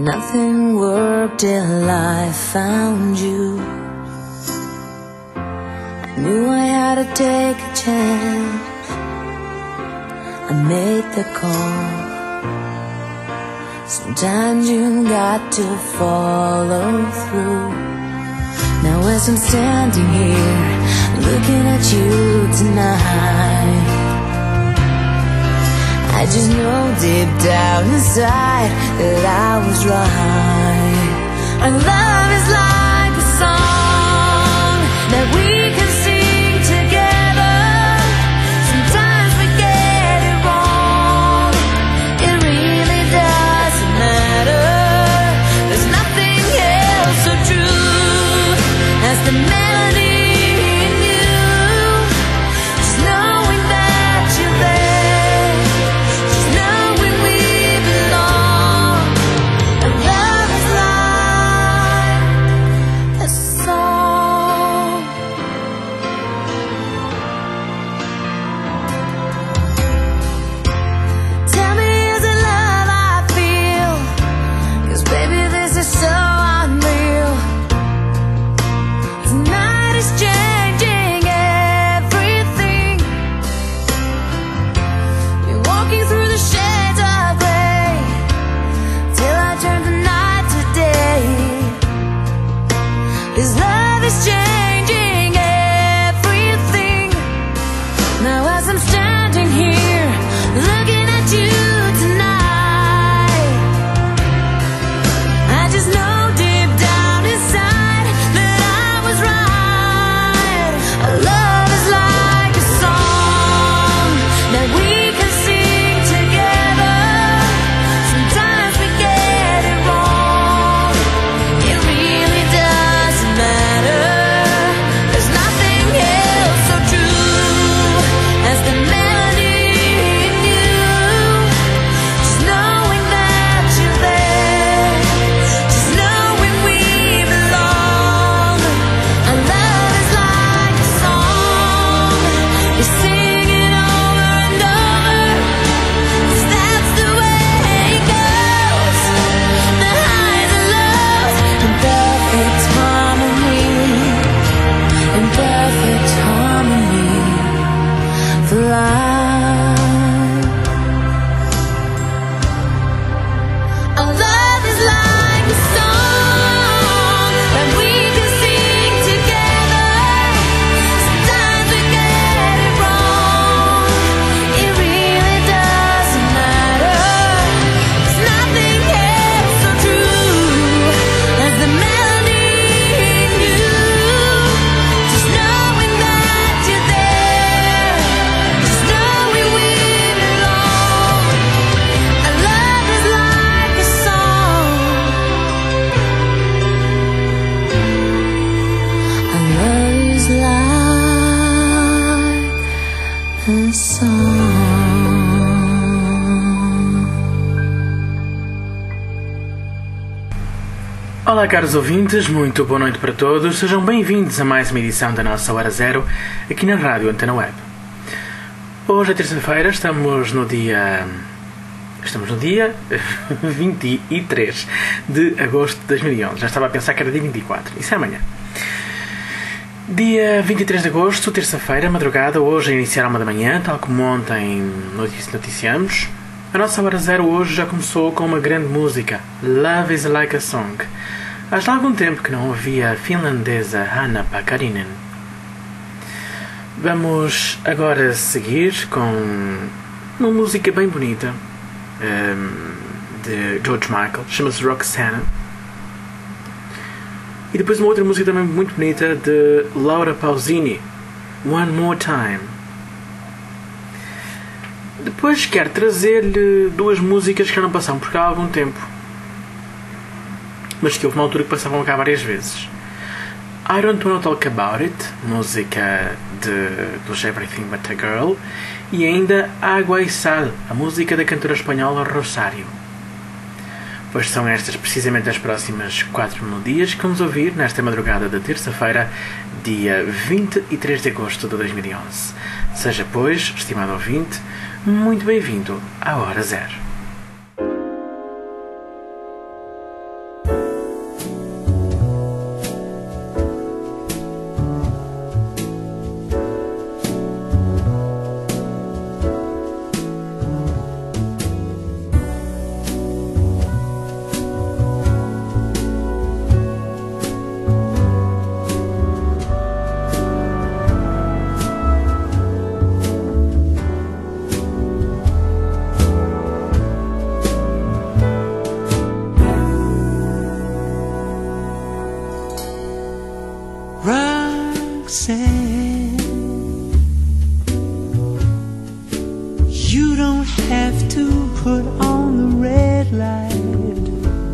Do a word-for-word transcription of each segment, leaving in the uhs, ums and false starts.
Nothing worked till I found you. I knew I had to take a chance. I made the call. Sometimes you got to follow through. Now as I'm standing here looking at you tonight, I just know deep down inside that I was right. Our love is like a song that we can sing together. Sometimes we get it wrong. It really doesn't matter. There's nothing else so true as the melody in you. Just knowing that you're there. Olá caros ouvintes, muito boa noite para todos, sejam bem-vindos a mais uma edição da nossa Hora Zero aqui na Rádio Antena Web. Hoje é terça-feira, estamos no dia... estamos no dia vinte e três de agosto de dois mil e onze, já estava a pensar que era dia vinte e quatro, isso é amanhã. Dia vinte e três de agosto, terça-feira, madrugada, hoje a iniciar à uma da manhã, tal como ontem noticiamos. A nossa Hora Zero hoje já começou com uma grande música, Love is Like a Song. Há já algum tempo que não ouvia a finlandesa Hanna Pakarinen. Vamos agora seguir com uma música bem bonita um, de George Michael, chama-se Roxanne. E depois uma outra música também muito bonita de Laura Pausini, One More Time. Depois quero trazer-lhe duas músicas que já não passaram por cá há algum tempo, mas que houve uma altura que passavam cá várias vezes. I Don't Wanna Talk About It, música de, dos Everything But a Girl, e ainda Água e Sal, a música da cantora espanhola Rosário. Pois são estas precisamente as próximas quatro melodias que vamos ouvir nesta madrugada de terça-feira, dia vinte e três de agosto de dois mil e onze. Seja, pois, estimado ouvinte, muito bem-vindo à Hora Zero. Roxanne, you don't have to put on the red light.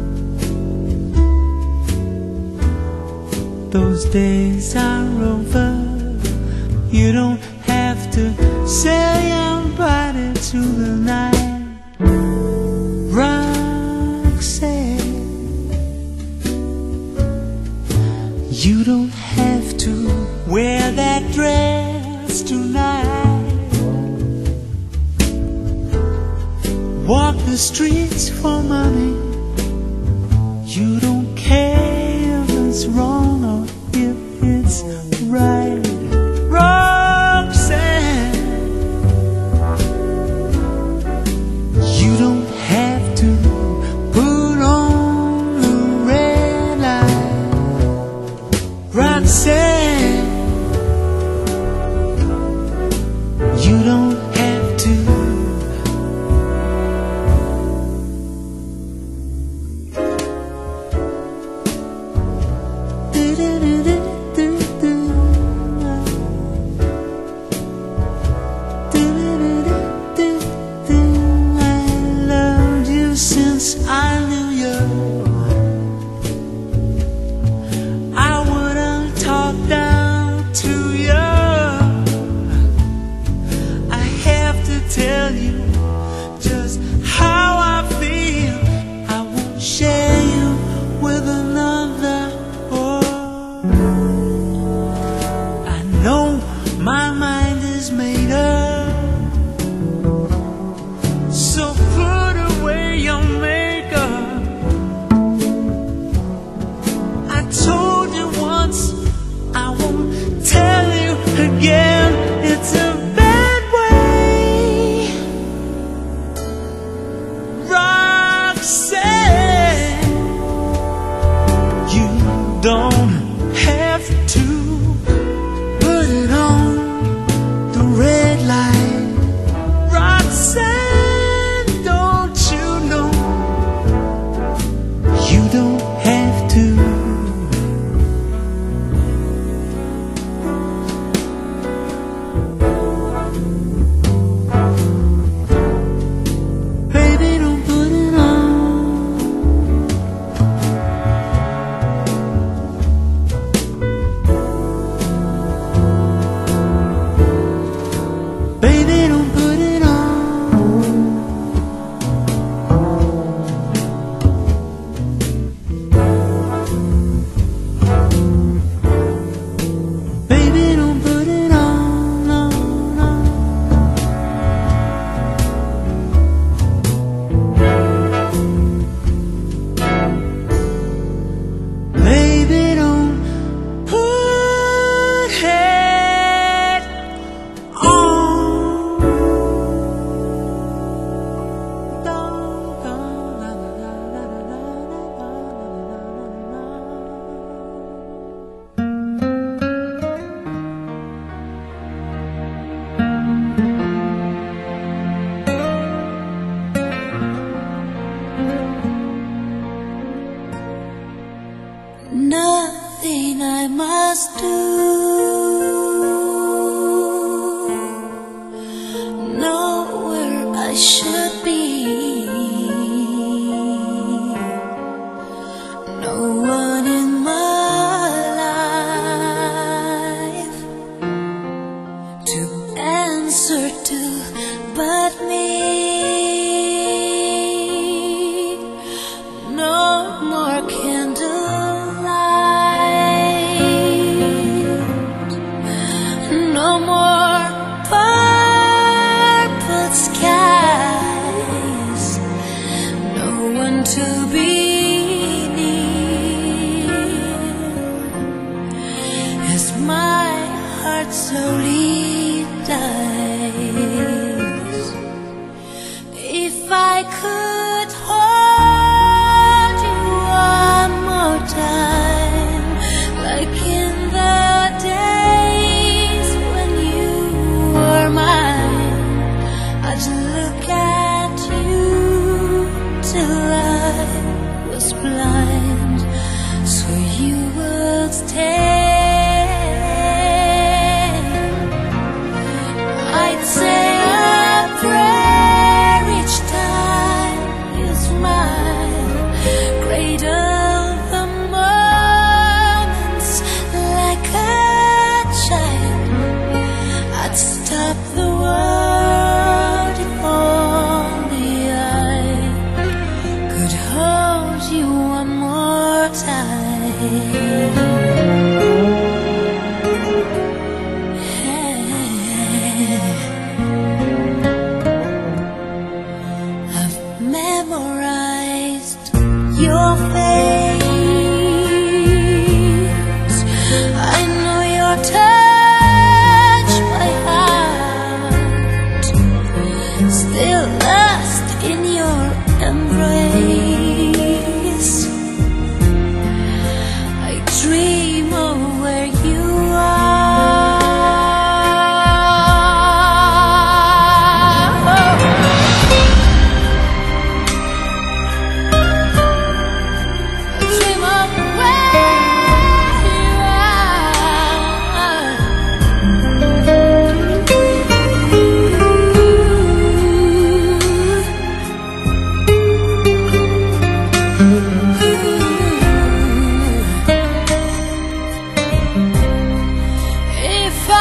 Those days are over. You don't have to sell your body to the night. Roxanne, you don't have to wear that dress tonight. Walk the streets for money. You don't care if it's wrong or if it's right. Roxanne, you don't have to put on the red light. Roxanne, you don't have to. Tell you just how I feel. I won't share you with another. Oh, I know my mind is made up, so put away your makeup. I told you once, I won't tell you again. It's a don't have to put it on the red light. Roxanne, don't you know you don't have to. Baby, don't put it on. Baby, don't put it on. Baby, don't put it on. No, no. Baby, don't put it nothing I must do, nowhere I should be, no one in my life to answer to but me. No more candlelight, no more purple skies, no one to be near. As my heart slowly dies, if I could hold you one more time, like in the days when you were mine, I'd look at you till I was blind, so you would stay.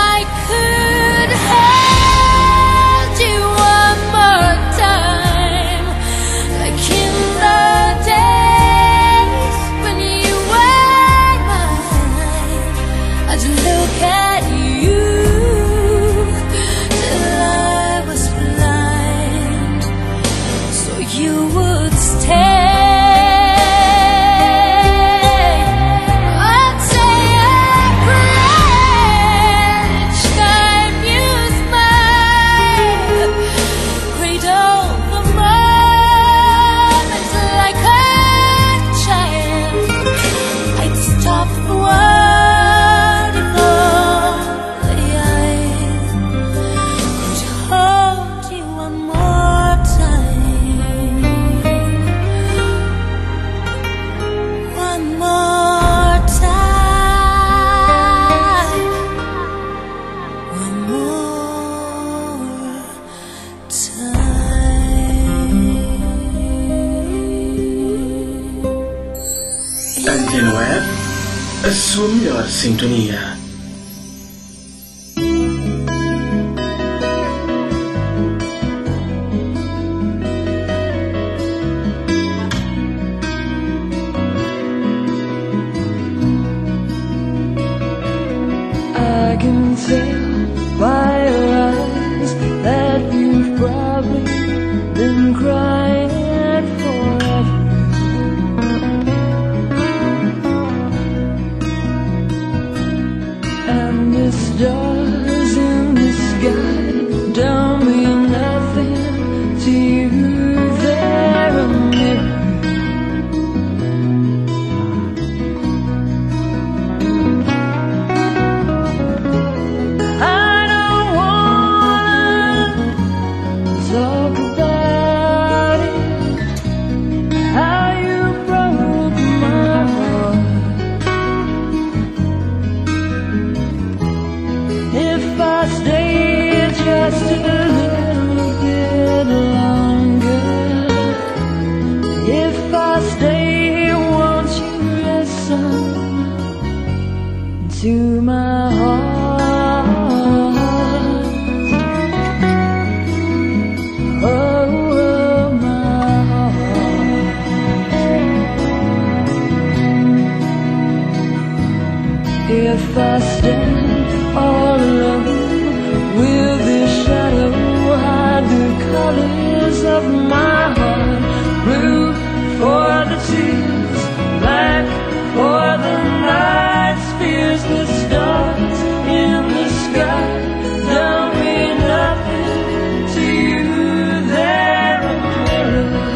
I could hold you one more time, like in the days when you were mine. I'd look at you till I was blind, so you would stay. Antena Web, a sua melhor sintonia. I can tell by your eyes that you've probably been crying forever. And the stars in the sky don't mean nothing to you. They're a mirror. Talk about it, how you broke my heart. If I stay just a little bit longer, if I stay, won't you listen to my heart? If I stand all alone with this shadow, hide the colors of my heart. Blue for the tears, black for the nights, fears the stars in the sky don't mean nothing to you. They're a mirror.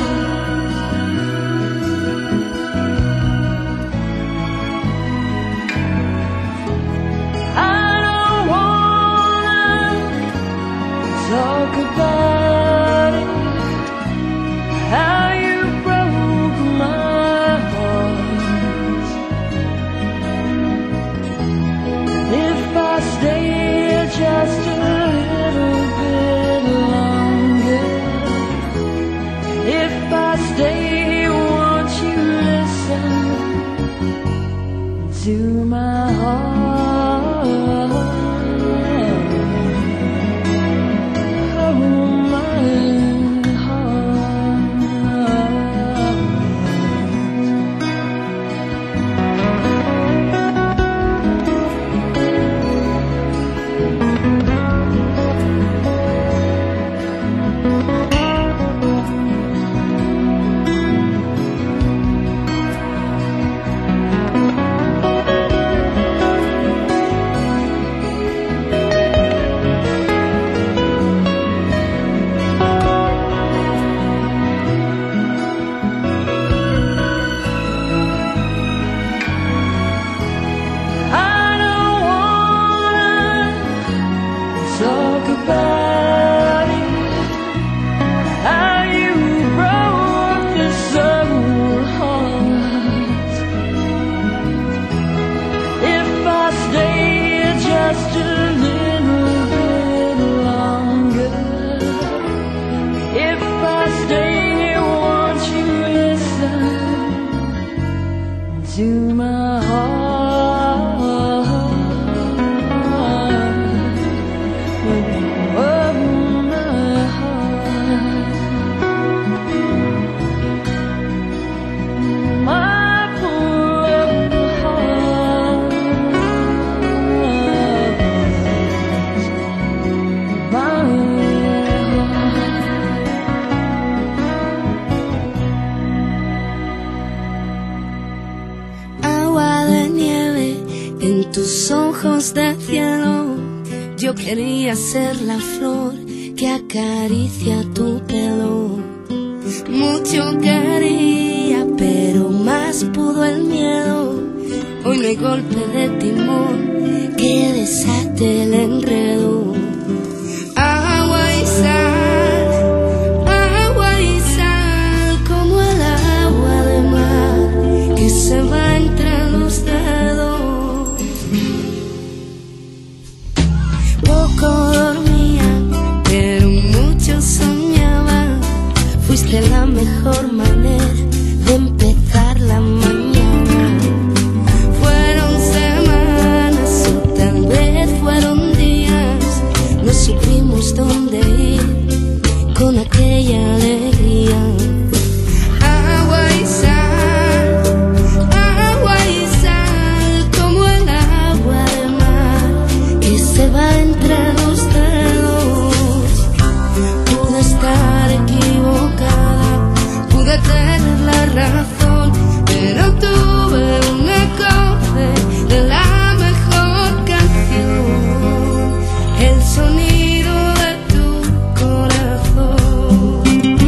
Talk about Yo quería ser la flor que acaricia tu pelo. Mucho quería, pero más pudo el miedo. Hoy no hay golpe de timón que desate el enredo. Agua y sal, agua y sal, como el agua de mar que se va entre los dedos. Poco dormía, pero mucho soñaba. Fuiste la mejor manera de empezar la mañana. Fueron semanas o tal vez fueron días. No supimos dónde ir con aquella alegría. Agua y sal, agua y sal, como el agua de mar que se va entre los dedos. Pude estar equivocada, pude tener la razón, pero tuve un acorde de la mejor canción, el sonido de tu corazón.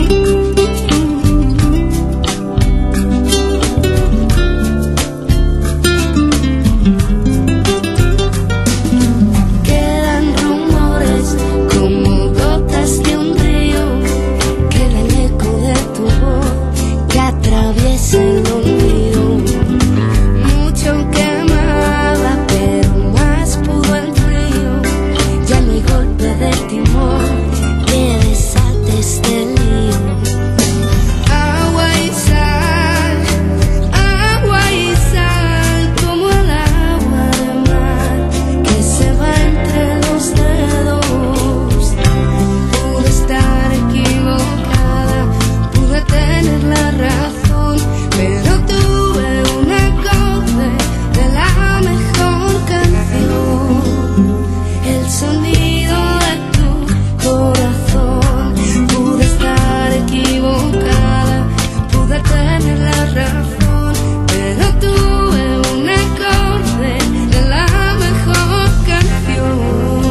Quedan rumores como gotas de un río, queda el eco de tu voz que atraviesa el olvido. Mucho quemaba, pero más pudo el frío. Ya no hay golpe de timón que desate este lío. Agua y sal, agua y sal, como el agua de mar que se va entre los dedos. Pude estar equivocada, pude tener la razón, pero tuve un acorde de la mejor canción, el sonido de tu corazón. Pude estar equivocada, pude tener la razón, pero tuve un acorde de la mejor canción,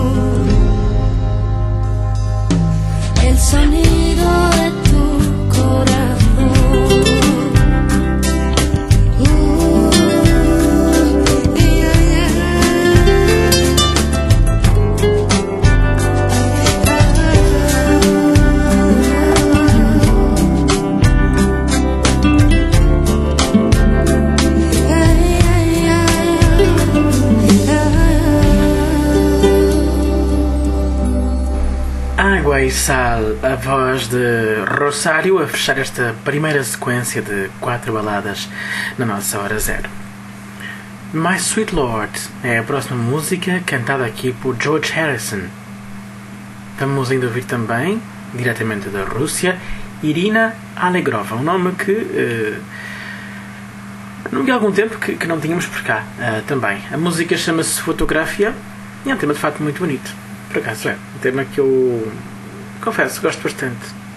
el sonido de tu corazón. Uh, yeah, Água e Sal, a voz de Rosário, a fechar esta primeira sequência de quatro baladas na nossa hora zero. My Sweet Lord é a próxima música, cantada aqui por George Harrison. Vamos ainda ouvir também, diretamente da Rússia, Irina Alegrova, um nome que uh, não vi há algum tempo que, que não tínhamos por cá uh, também. A música chama-se Fotografia e é um tema de facto muito bonito. Por acaso é um tema que eu confesso, gosto bastante.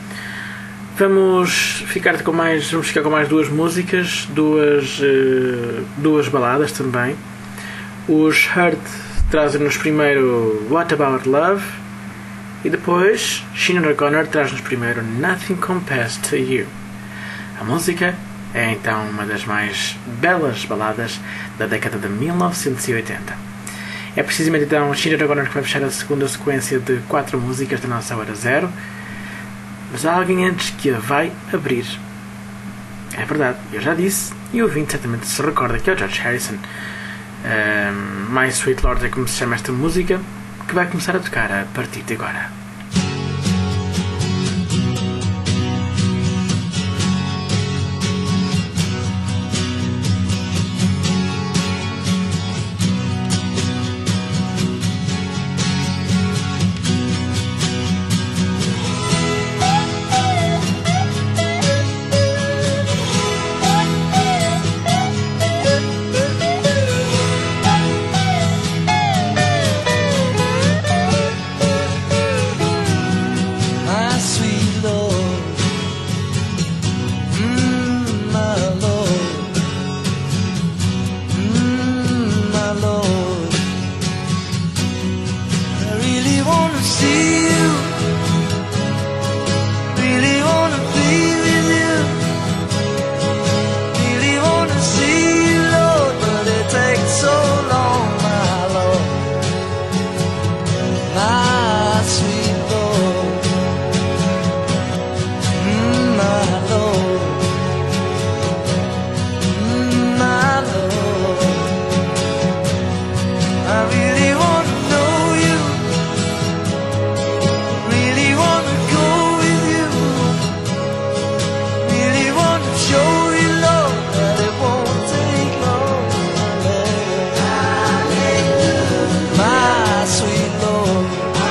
Vamos ficar com mais, vamos ficar com mais duas músicas, duas, uh, duas baladas também. Os Hurt trazem-nos primeiro What About Love e depois Sinead O'Connor traz-nos primeiro Nothing Compares to You. A música é então uma das mais belas baladas da década de mil novecentos e oitenta. É precisamente então Sinead O'Connor que vai fechar a segunda sequência de quatro músicas da nossa hora zero. Mas há alguém antes que a vai abrir. É verdade, eu já disse, e o ouvinte certamente se recorda que é o George Harrison. Um, My Sweet Lord é como se chama esta música, que vai começar a tocar a partir de agora. wanna see you, really wanna be with you, really wanna see you, Lord, but it takes so long, my Lord, my sweet Lord, mm, my Lord, mm, my Lord. I really wanna know you, really wanna go with you, really wanna show you, Lord, that it won't take long. My sweet Lord,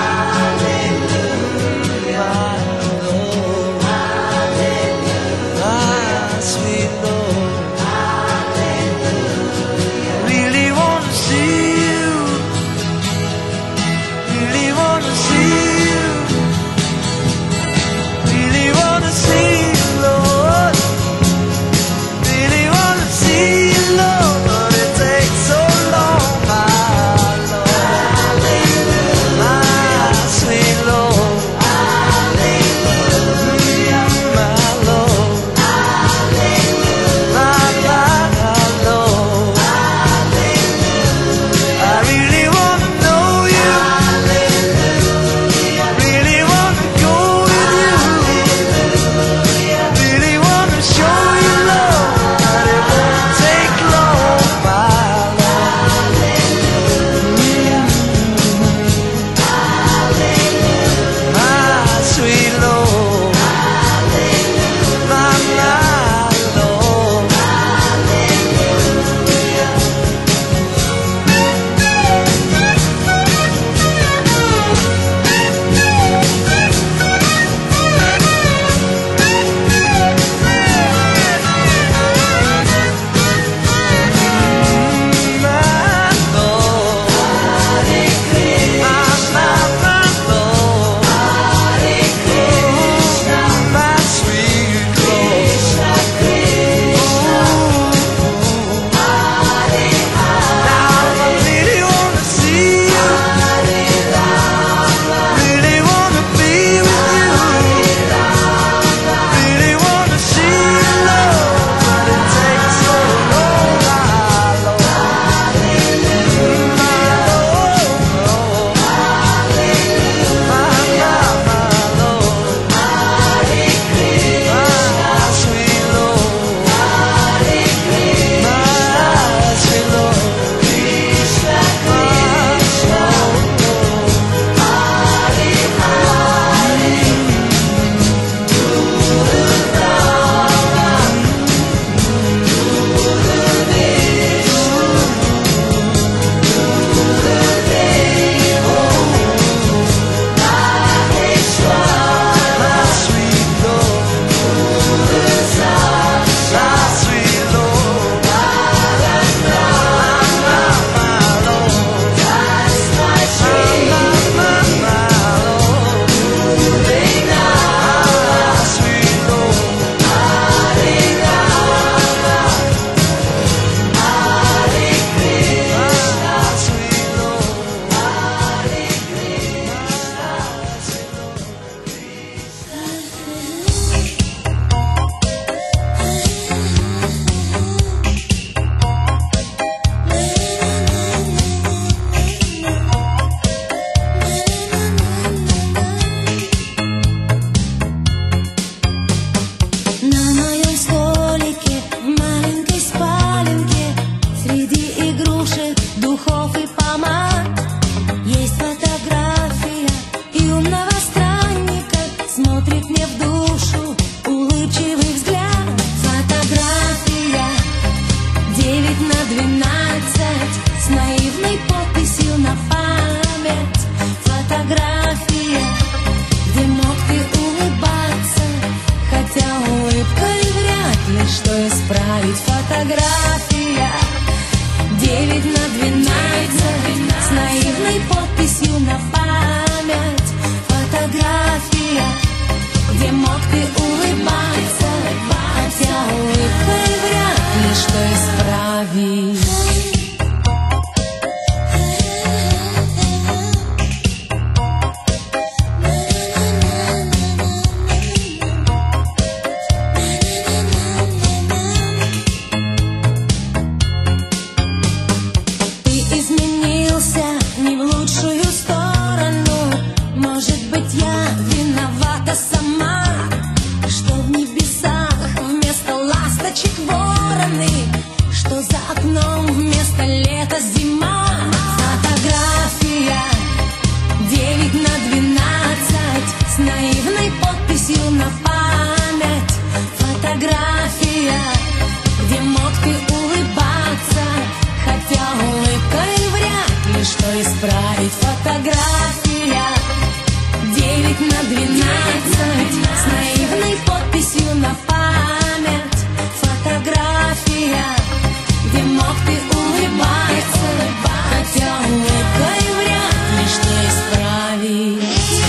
Девять на двенадцать с наивной подписью на память. Фотография, где мог ты улыбаться, хотя улыбкой вряд ли что исправить.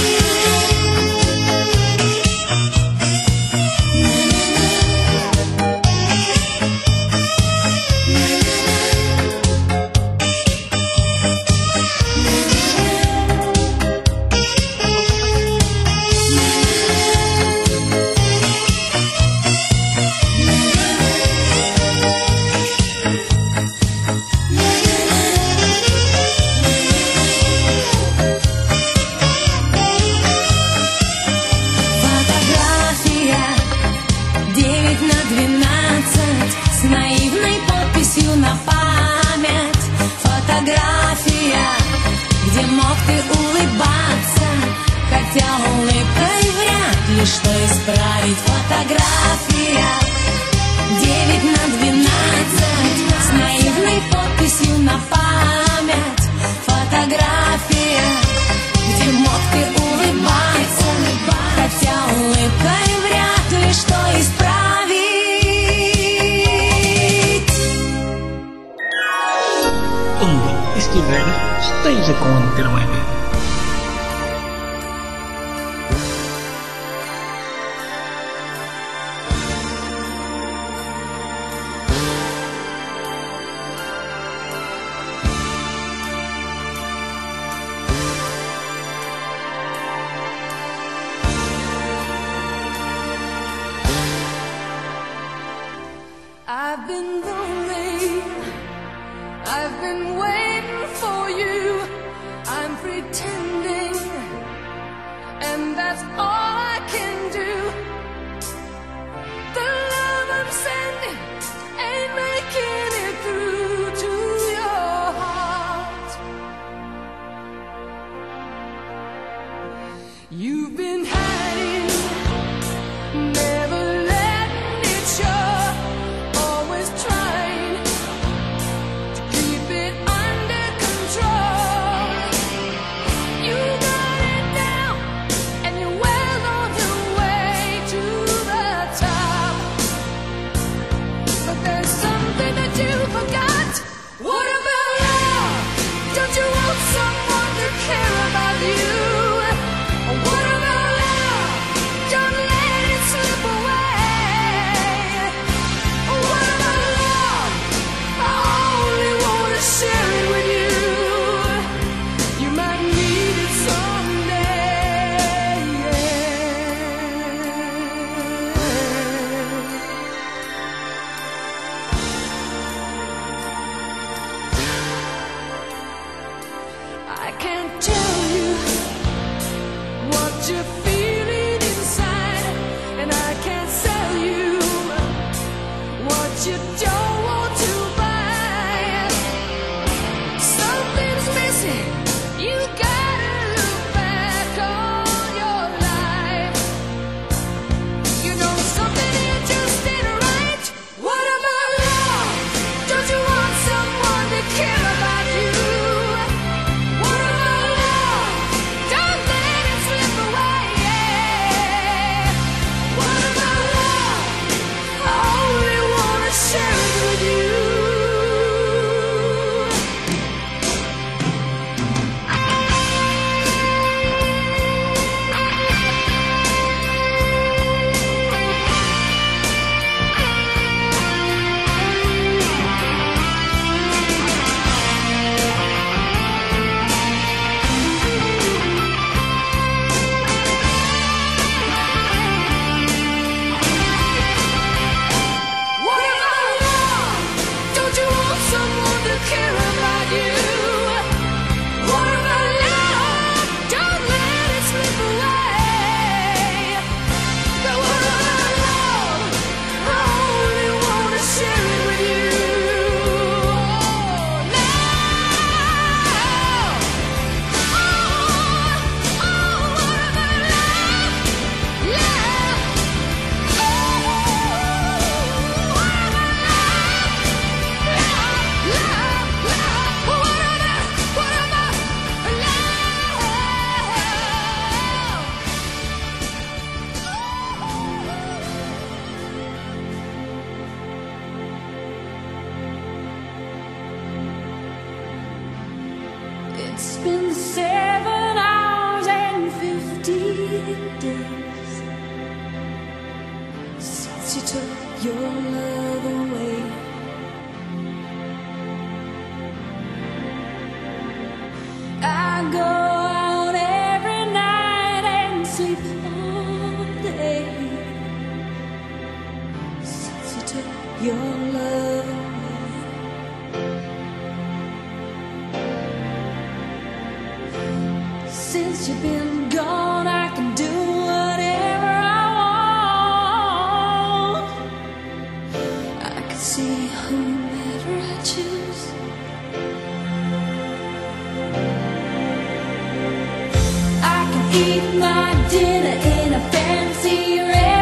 Где мог ты улыбаться, хотя улыбкой вряд ли что исправить. Фотография девять на двенадцать с наивной подписью на память. Фотография, где мог ты улыбаться, хотя улыбкой вряд ли что исправить. Onde estiver, esteja com a Interweb. I've been lonely, I've been waiting for you, I'm pretending, and that's all I can do. The love I'm sending ain't making it through to your heart. You've been hiding, never letting it show. Always trying to keep it under control. You got it down, and you're well on your way to the top. But there's something that you forgot. What about love? Don't you want someone to care about you? What about love? Don't let it slip away. What about love? I only want to share it with you. You might need it someday. I can't tell you what you're feeling inside, and I can't sell you what you don't want to buy. Something's missing. You gotta look back on your life. You know something here just ain't right. What about love? Don't you want someone to care about you? What about love? Don't let it slip away. Since you've been gone, I can do whatever I want. I can see whomever I choose. I can eat my dinner in a fancy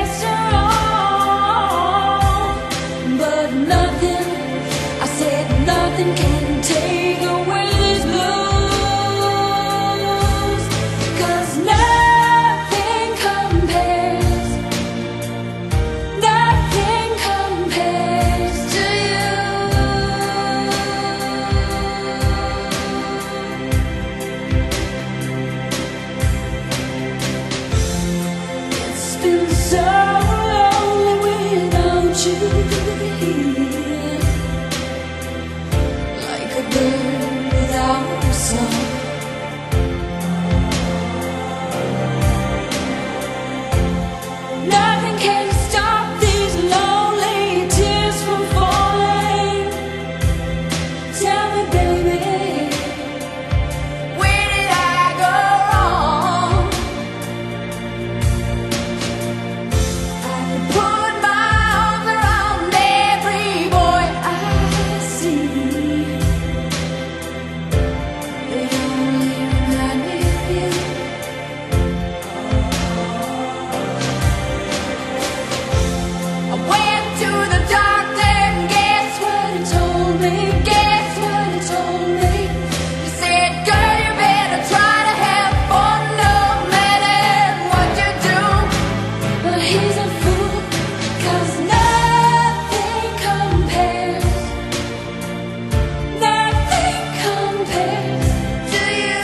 restaurant, but nothing, I said nothing can take away this blues, 'cause nothing compares, nothing compares to you. It's been so lonely without you here, like a bird without a song. Nothing can stop these lonely tears from falling. Tell me, baby, where did I go wrong? I could put my arms around every boy I see. They only remind me of you. I went to the doctor and guess what he told me? Guess what he told me? He said, girl, you better try to have fun no matter what you do. But he's a fool, 'cause nothing compares, nothing compares to you.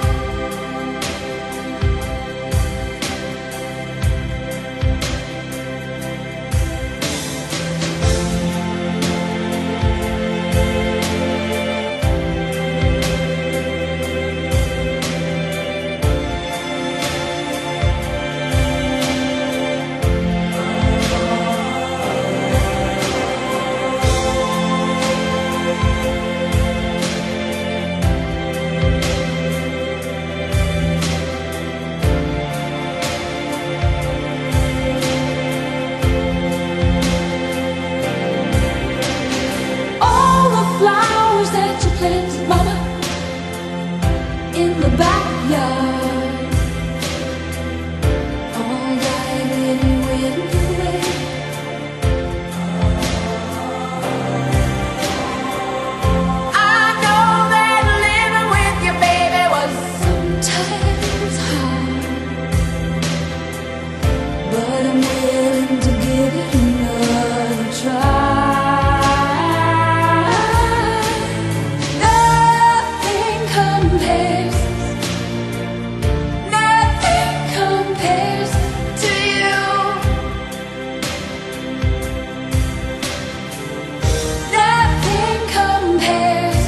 All the flowers that you planted, mama, in the backyard, all died when you went away. I know that living with your baby was sometimes hard, but I'm willing to give it another try. Nothing compares, nothing compares to you. Nothing compares,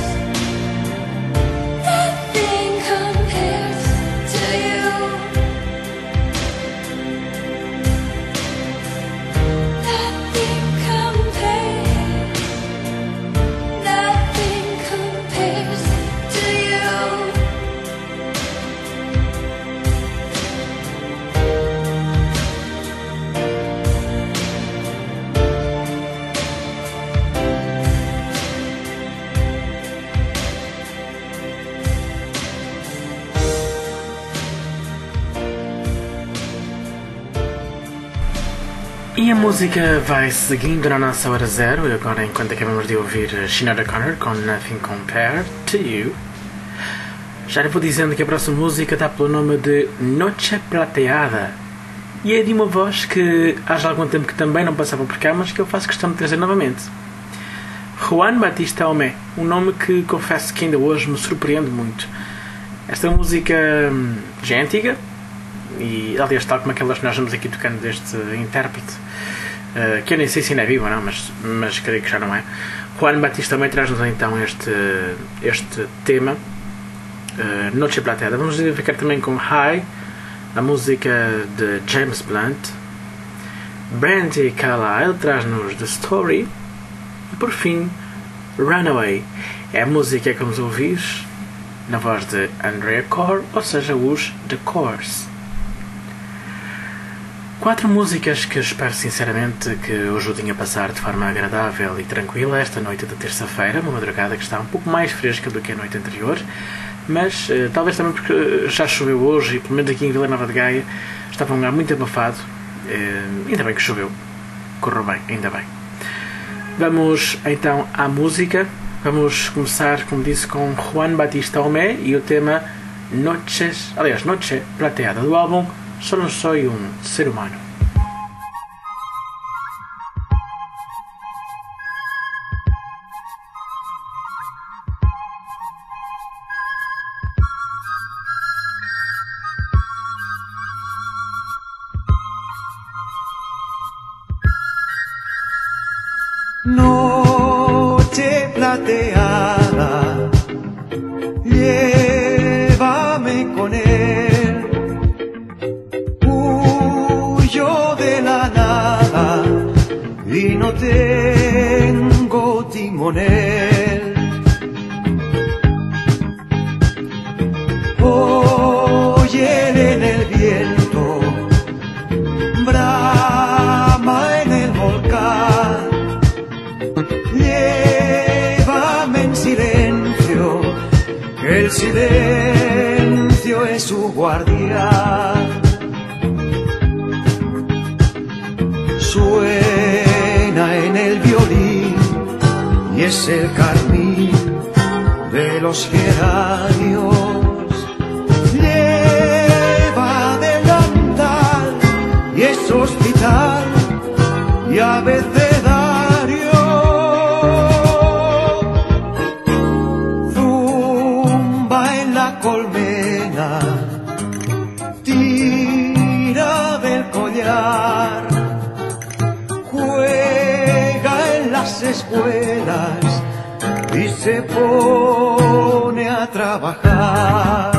nothing compares to you. Nothing compares, nothing compares to you. E a música vai seguindo na nossa hora zero, e agora enquanto acabamos de ouvir Sinead O'Connor com Nothing Compared to You, já lhe vou dizendo que a próxima música dá pelo nome de Noche Plateada, e é de uma voz que há já algum tempo que também não passava por cá, mas que eu faço questão de trazer novamente. Juan Batista Omé, um nome que confesso que ainda hoje me surpreende muito. Esta música hum, já é antiga, e aliás, tal como aquelas que nós vamos aqui tocando deste intérprete, uh, que eu nem sei se ainda é vivo ou não, mas, mas creio que já não é. Juan Batista também traz-nos então este, este tema, uh, Noche Plateada. Vamos ficar também com High, a música de James Blunt. Brandy Carlile traz-nos The Story. E por fim, Runaway, é a música que vamos ouvir na voz de Andrea Corr, ou seja, os The Corrs. Quatro músicas que espero sinceramente que o ajudem a passar de forma agradável e tranquila esta noite de terça-feira, uma madrugada que está um pouco mais fresca do que a noite anterior, mas eh, talvez também porque já choveu hoje e pelo menos aqui em Vila Nova de Gaia estava um lugar muito abafado, eh, ainda bem que choveu, correu bem, ainda bem. Vamos então à música, vamos começar, como disse, com Juan Batista Omé e o tema Noches, aliás, Noche Plateada do álbum Solo Soy un Ser Humano. Noche plateada, llévame con él. Huyo de la nada y no tengo timonel. Óyele en el viento, brama en el volcán. Llévame en silencio, que el silencio es su guardián. Suena en el violín y es el carmín de los geranios. Lleva delantal y es hospital y abecedario. Zumba en la colmena, tira del collar, juega en las escuelas y se pone a trabajar.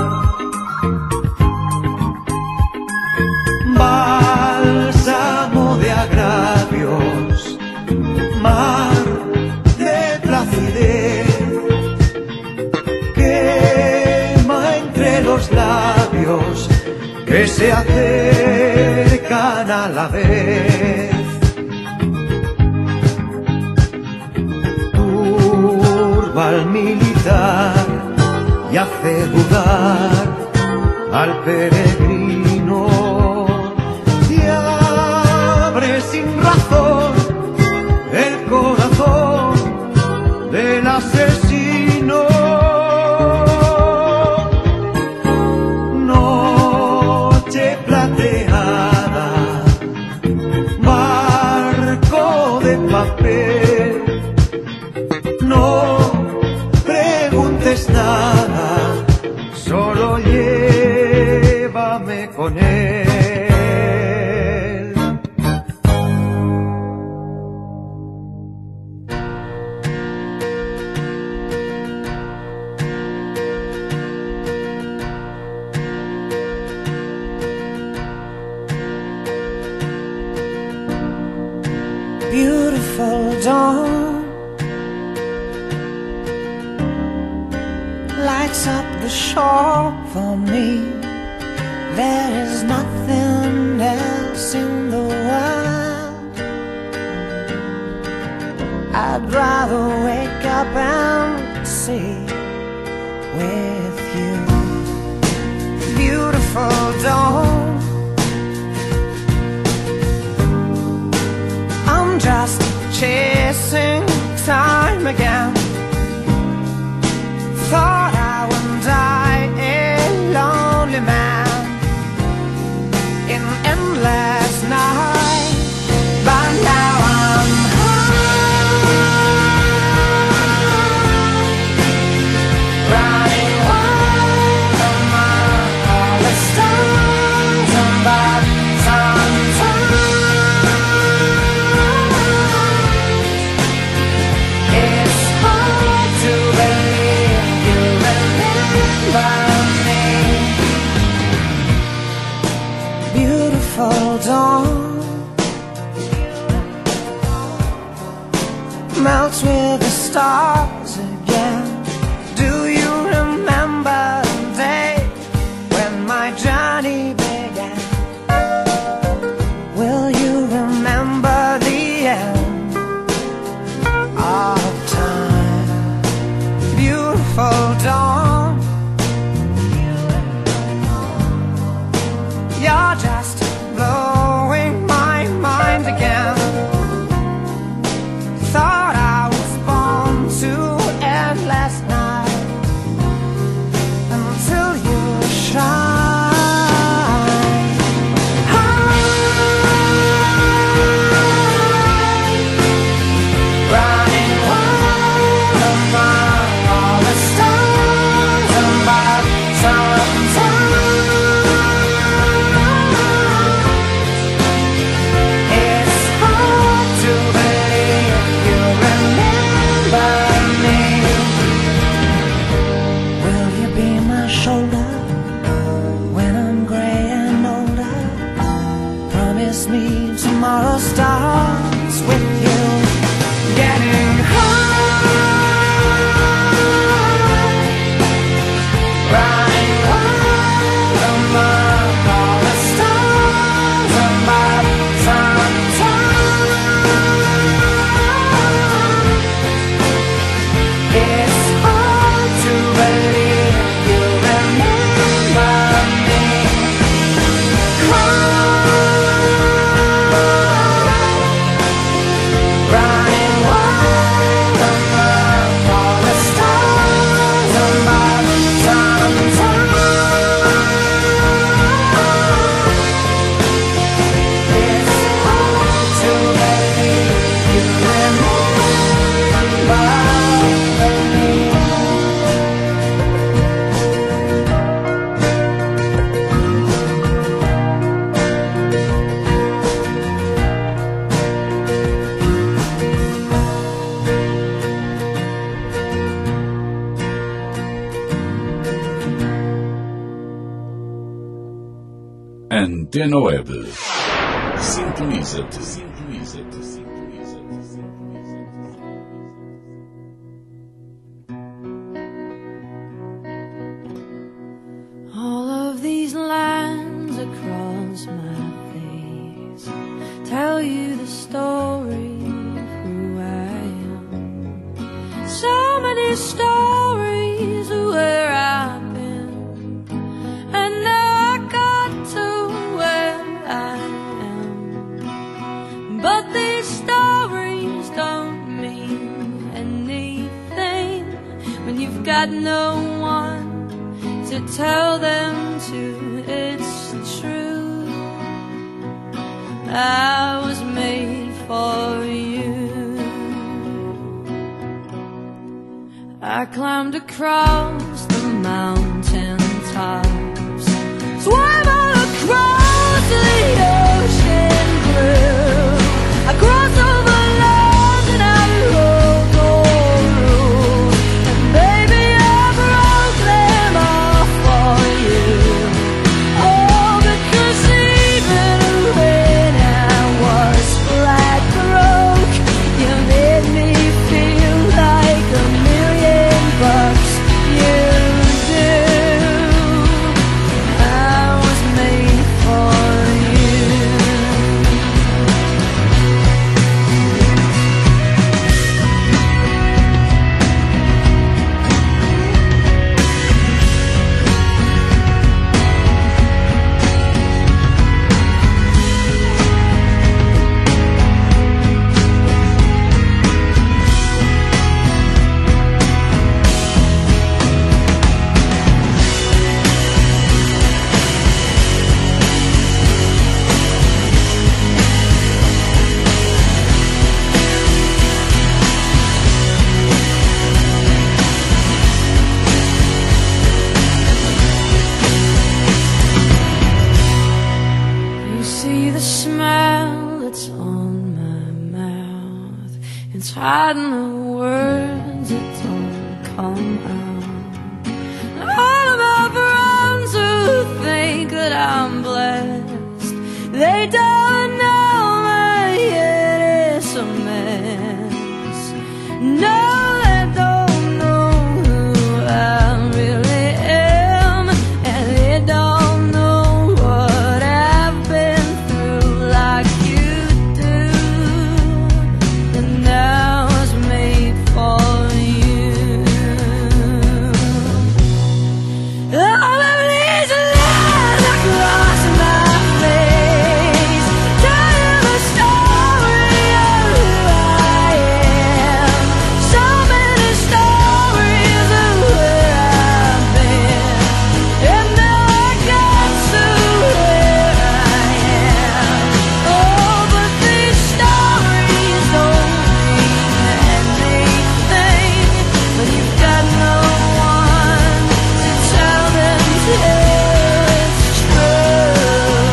Bálsamo de agravios, mar de placidez, quema entre los labios que se acercan a la vez. Turba al militar y hace dudar al peregrino y abre sin razón el corazón del asesino. Noche plateada, barco de papel, no preguntes nada, solo llévame con él. Beautiful dawn lights up the shore for me. There is nothing else in the world. I'd rather wake up and see with you. Beautiful dawn, I'm just chasing time again. Thought I would die a lonely man in endless night, but now I'm high, running wild among all the stars above. Sometimes it's hard to believe you remember me. Beautiful dawn melts with the stars again. Do you remember Antena Web. Sintoniza-te. Sintoniza-te. Sintoniza-te. All of these lines across my face tell you the story of who I am. So many stories of where I've been, and now I got to where I am. But these stories don't mean anything when you've got no one to tell them to. It's true, I was made for you. I climbed across the mountain tops, swam all across the ocean blue. I crossed over lands and I rode all rules, and baby I broke them all for you. Oh, because even when I was flat broke, you made me feel like a million bucks. You do. I was made for you. You see the smile that's on my mouth, it's hiding the words that don't come out. All of my friends who think that I'm blessed, they don't know my head is a mess. No, they don't know who I really am, and they don't know what I've been through like you do. And I was made for you. All of these lines across my face tell you the story of who I am. So many stories of where I've been, and now I got to where I am. Oh, but these stories don't mean anything when you've got no one to tell them to. It's true,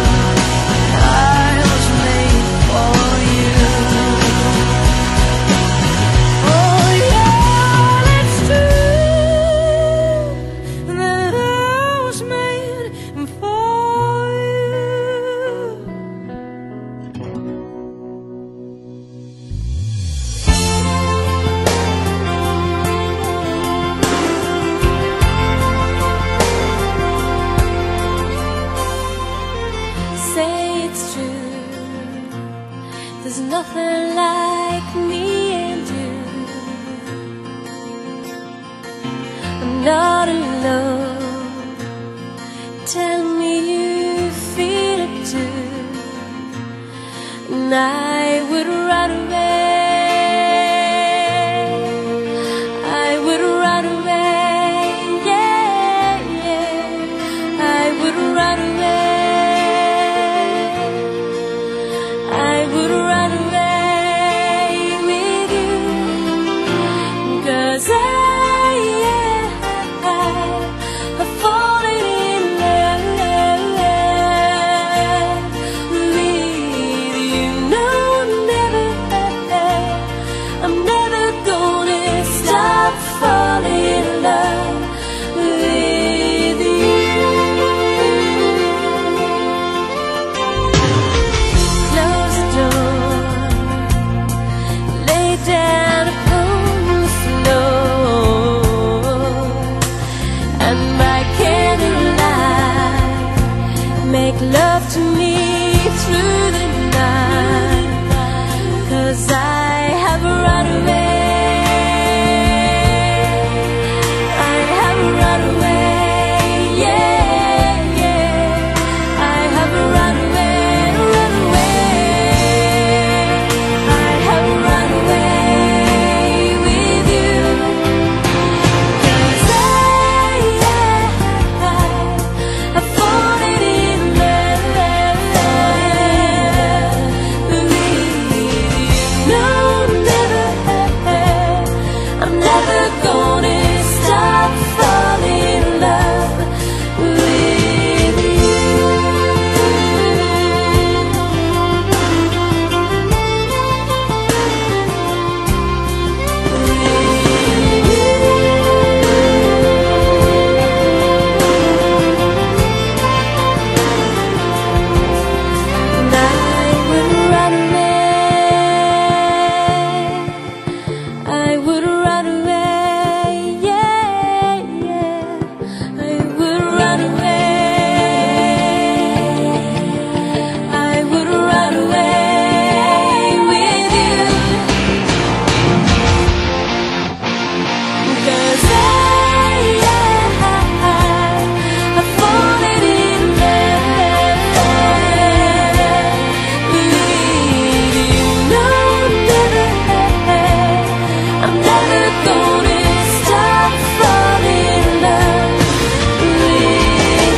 I was made for you. Oh yeah, it's true that I was made for you. Say it's true, there's nothing like me and you. I'm not alone, tell me you feel it too, and I would run away, I would run away, yeah, yeah, I would run away, I would run away with you, 'cause I, I've fallen in love with you. No, never love to me through the night, 'cause I have run away, I have run away, yeah, yeah, I have run away, run away, I have run away with you, 'cause I, yeah, I've fallen in love with you. No, never, I'm never gonna stop falling in love with you. And I would run away, I would run away, yeah, yeah, I would run away, I would run away with you, 'cause I, yeah, I've fallen in love with you. No, never, I'm never gonna stop falling in love with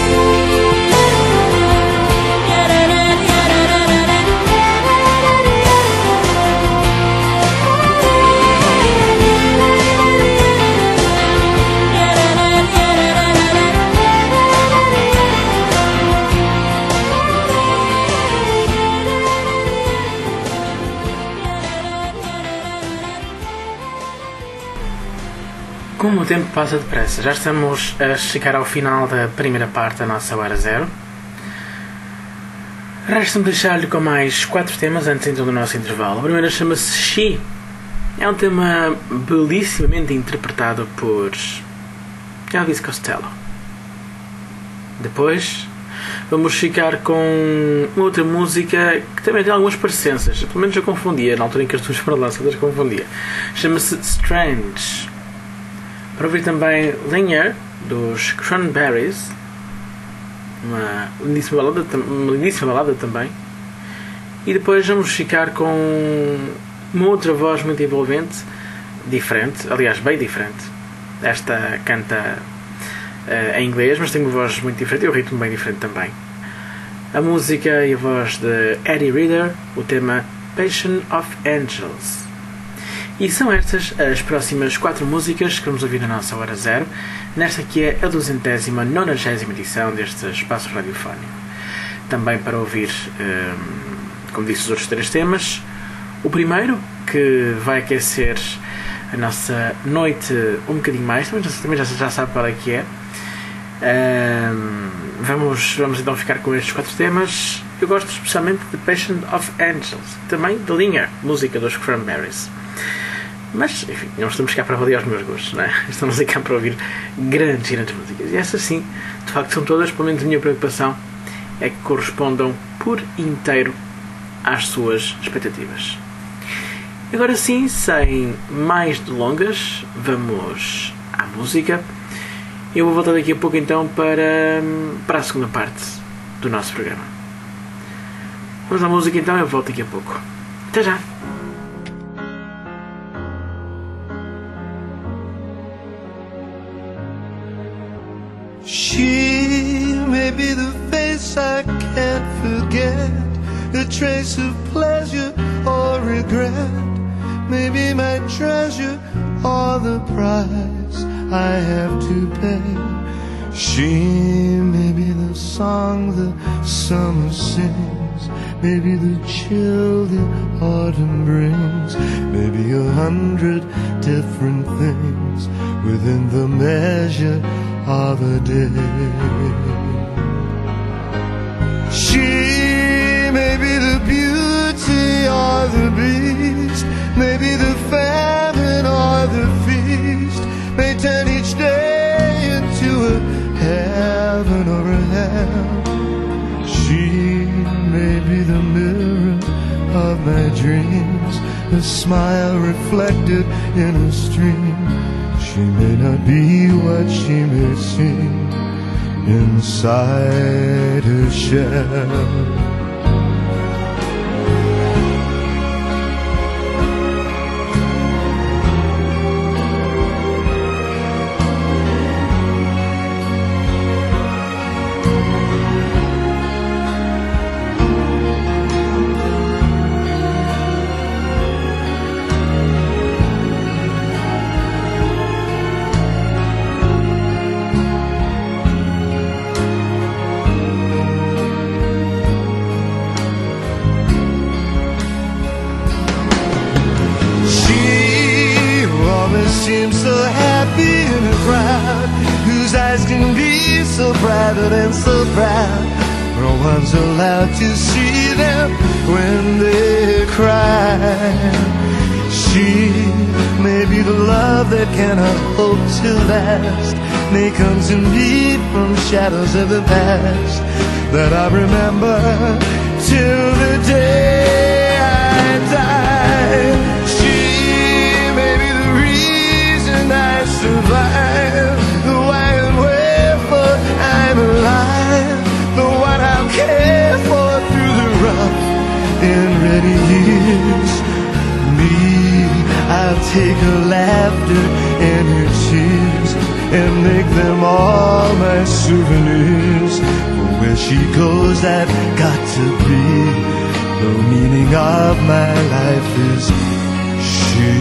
Como o tempo passa depressa, já estamos a chegar ao final da primeira parte da nossa Hora Zero. Resta-me deixar-lhe com mais quatro temas antes então do nosso intervalo. O primeiro chama-se She. É um tema belíssimamente interpretado por Elvis Costello. Depois vamos ficar com outra música que também tem algumas parecenças. Pelo menos eu confundia, na altura em que as duas foram lançadas, confundia. Chama-se Strange. Para ouvir também Linear, dos Cranberries, uma lindíssima balada, uma lindíssima balada também. E depois vamos ficar com uma outra voz muito envolvente, diferente, aliás, bem diferente. Esta canta uh, em inglês, mas tem uma voz muito diferente e o ritmo bem diferente também. A música e a voz de Eddie Reader, o tema Passion of Angels. E são estas as próximas quatro músicas que vamos ouvir na nossa Hora Zero, nesta que é a duzentésima nonagésima edição deste espaço radiofónico. Também para ouvir, um, como disse, os outros três temas. O primeiro, que vai aquecer a nossa noite um bocadinho mais, também já, também já, já sabe qual é que é. Um, vamos, vamos então ficar com estes quatro temas. Eu gosto especialmente de Passion of Angels, também de Linear, música dos Cranberries. Mas, enfim, não estamos cá para avaliar os meus gostos, não é? Estamos cá para ouvir grandes, grandes músicas. E essas sim, de facto, são todas, pelo menos a minha preocupação, é que correspondam por inteiro às suas expectativas. Agora sim, sem mais delongas, vamos à música. Eu vou voltar daqui a pouco então para, para a segunda parte do nosso programa. Vamos à música então, eu volto daqui a pouco. Até já! She may be the face I can't forget, a trace of pleasure or regret, maybe my treasure or the price I have to pay. She may be the song the summer sings, maybe the chill the autumn brings, maybe a hundred different things within the measure of a day. She may be the beauty or the beast, maybe the famine or the feast, may turn each day into a heaven or a hell. She may be the mirror of my dreams, a smile reflected in a stream. She may not be what she may seem inside her shell. Seems so happy in a crowd whose eyes can be so private and so proud. No one's allowed to see them when they cry. She may be the love that cannot hope to last, may come to me from shadows of the past that I remember till the day I die. She may be the reason I survive, the why and wherefore I'm alive, the one I'll care for through the rough and ready years. Me, I'll take her laughter and her tears and make them all my souvenirs. For where she goes, I've got to be. The meaning of my life is she.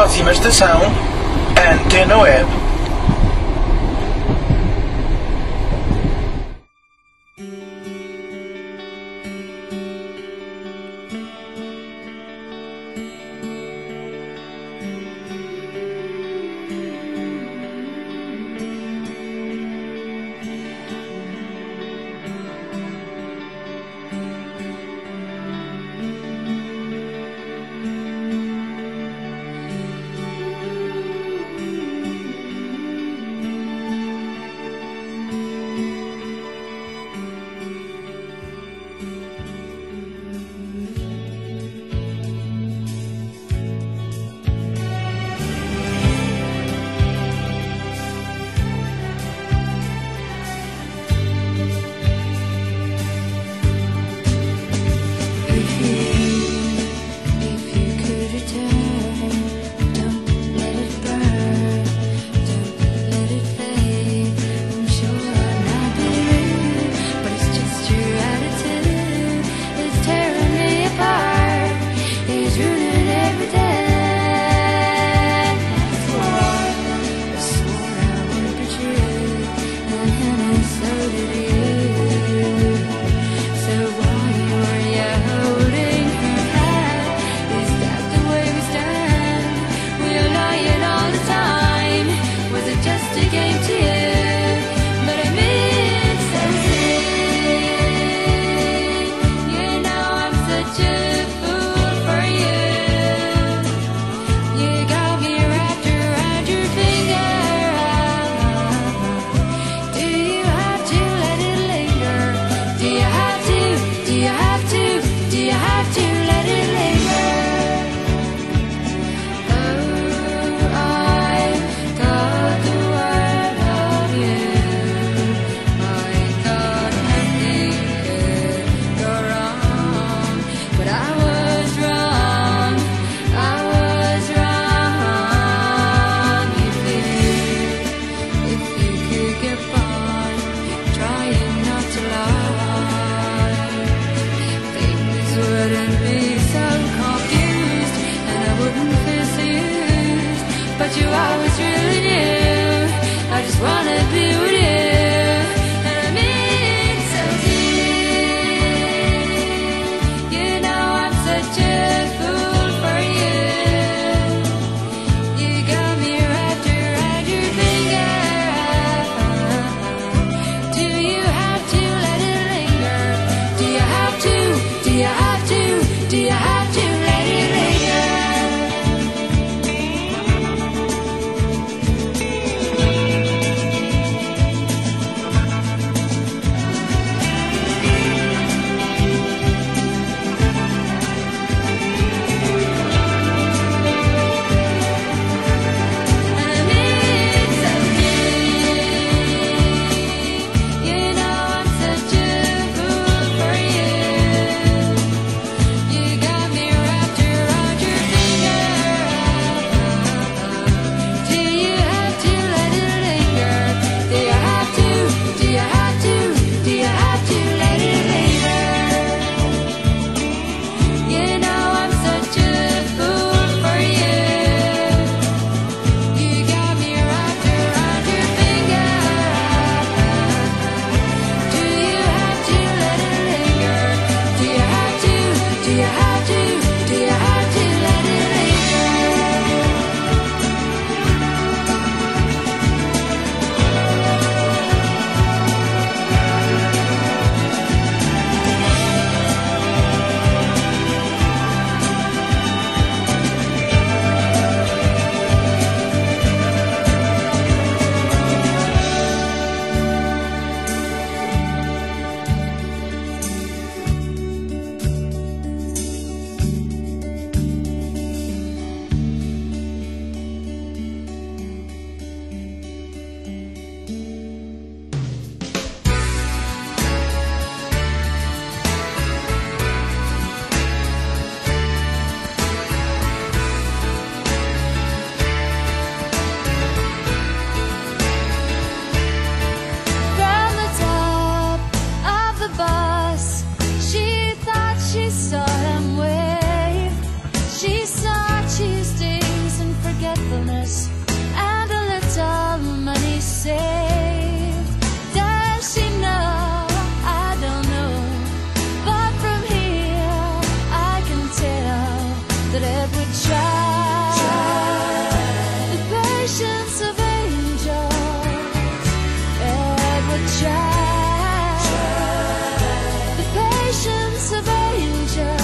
Próxima estação, Antena Web. Edward Child, the patience of angels. Edward Child, the patience of angels.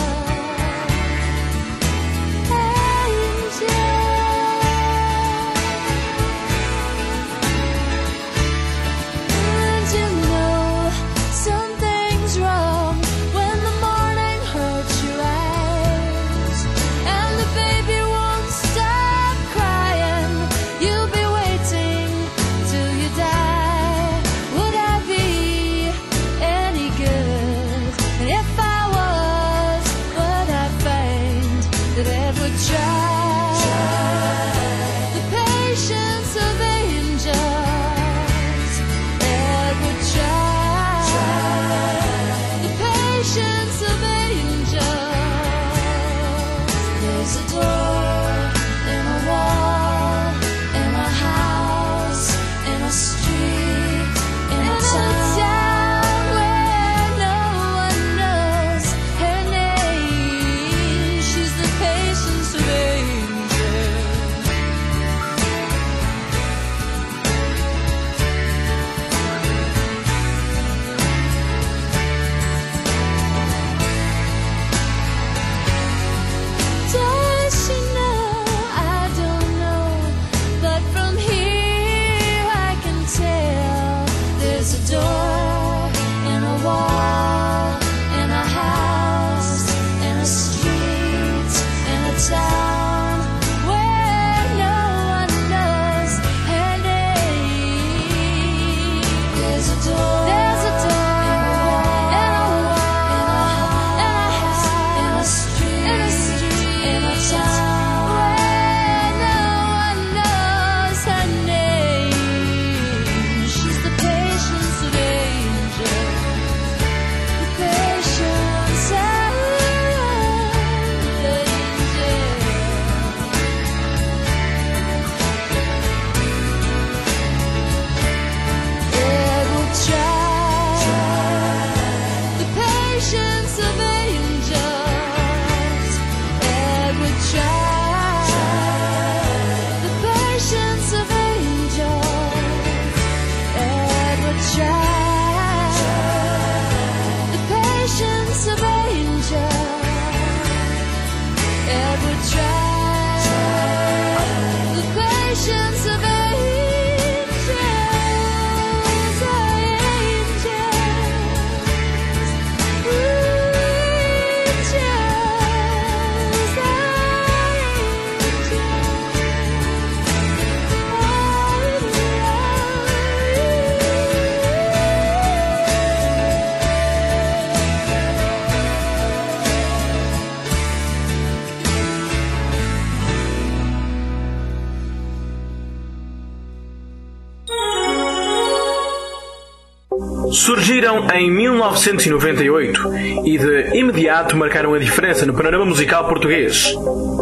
Surgiram em mil novecentos e noventa e oito e de imediato marcaram a diferença no panorama musical português.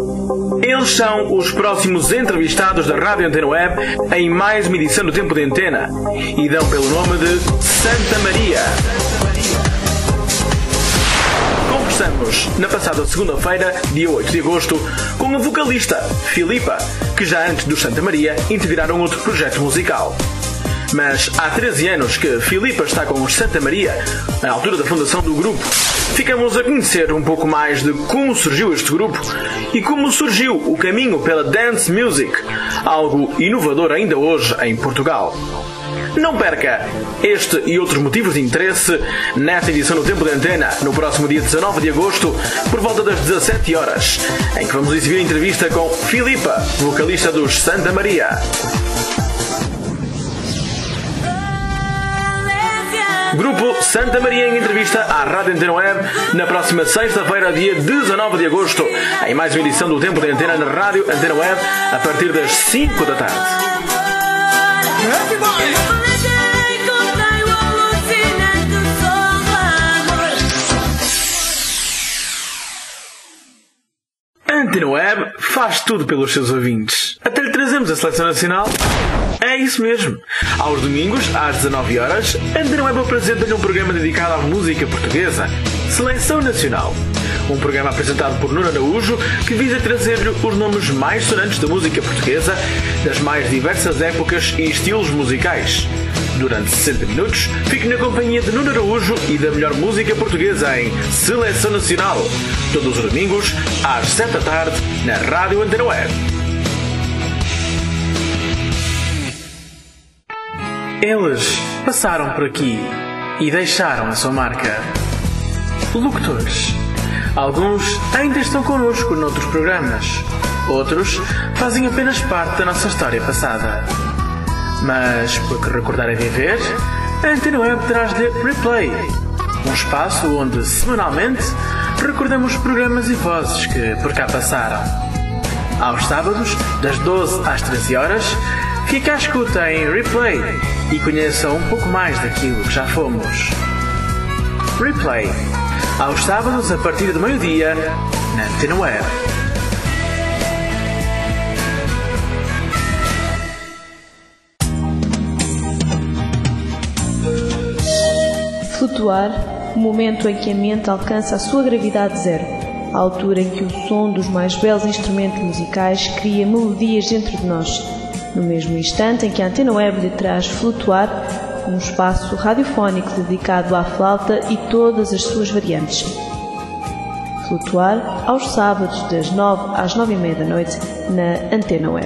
Eles são os próximos entrevistados da Rádio Antena Web em mais uma edição do Tempo de Antena e dão pelo nome de Santa Maria. Conversamos na passada segunda-feira, dia oito de agosto, com a vocalista Filipa, que já antes do Santa Maria integraram outro projeto musical. Mas há treze anos que Filipa está com os Santa Maria, na altura da fundação do grupo. Ficamos a conhecer um pouco mais de como surgiu este grupo e como surgiu o caminho pela dance music, algo inovador ainda hoje em Portugal. Não perca este e outros motivos de interesse nesta edição do Tempo de Antena, no próximo dia dezanove de agosto, por volta das dezassete horas, em que vamos exibir a entrevista com Filipa, vocalista dos Santa Maria. Grupo Santa Maria em entrevista à Rádio Antena Web na próxima sexta-feira, dia dezanove de agosto, em mais uma edição do Tempo de Antena na Rádio Antena Web, a partir das cinco da tarde. Antena Web faz tudo pelos seus ouvintes. Até lhe trazemos a Seleção Nacional. É isso mesmo. Aos domingos, às dezanove horas, Antena Web apresenta-lhe um programa dedicado à música portuguesa, Seleção Nacional, um programa apresentado por Nuno Araújo que visa trazer-lhe os nomes mais sonantes da música portuguesa, das mais diversas épocas e estilos musicais. Durante sessenta minutos, fique na companhia de Nuno Araújo e da melhor música portuguesa em Seleção Nacional, todos os domingos, às sete da tarde, na Rádio Antena Web. Eles passaram por aqui e deixaram a sua marca. Locutores. Alguns ainda estão connosco noutros programas. Outros fazem apenas parte da nossa história passada. Mas, porque recordar é viver, a Antena Web traz-lhe Replay, um espaço onde, semanalmente, recordamos programas e vozes que por cá passaram. Aos sábados, das doze às treze horas, fique à escuta em Replay e conheça um pouco mais daquilo que já fomos. Replay, aos sábados a partir do meio-dia, na Antena Web. Flutuar, o momento em que a mente alcança a sua gravidade zero, a altura em que o som dos mais belos instrumentos musicais cria melodias dentro de nós, no mesmo instante em que a Antena Web lhe traz Flutuar, um espaço radiofónico dedicado à flauta e todas as suas variantes. Flutuar, aos sábados das nove às nove e meia da noite, na Antena Web.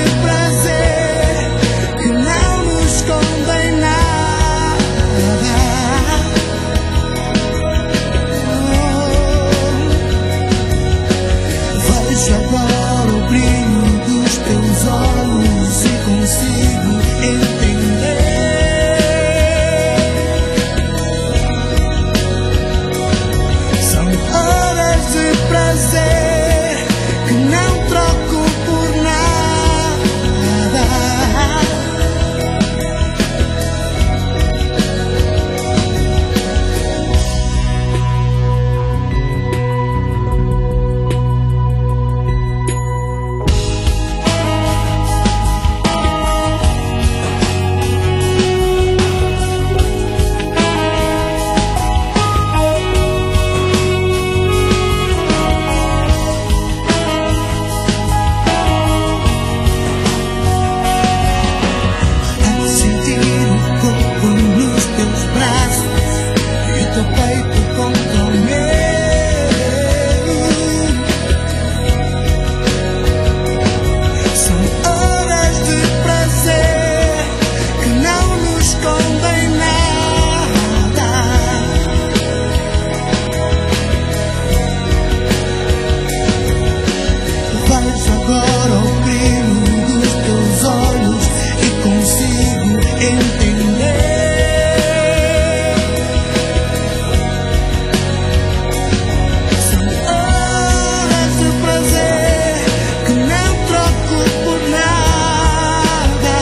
Nada escondem nada. Vejo agora o brilho dos teus olhos e consigo entender. São horas de prazer que não troco por nada.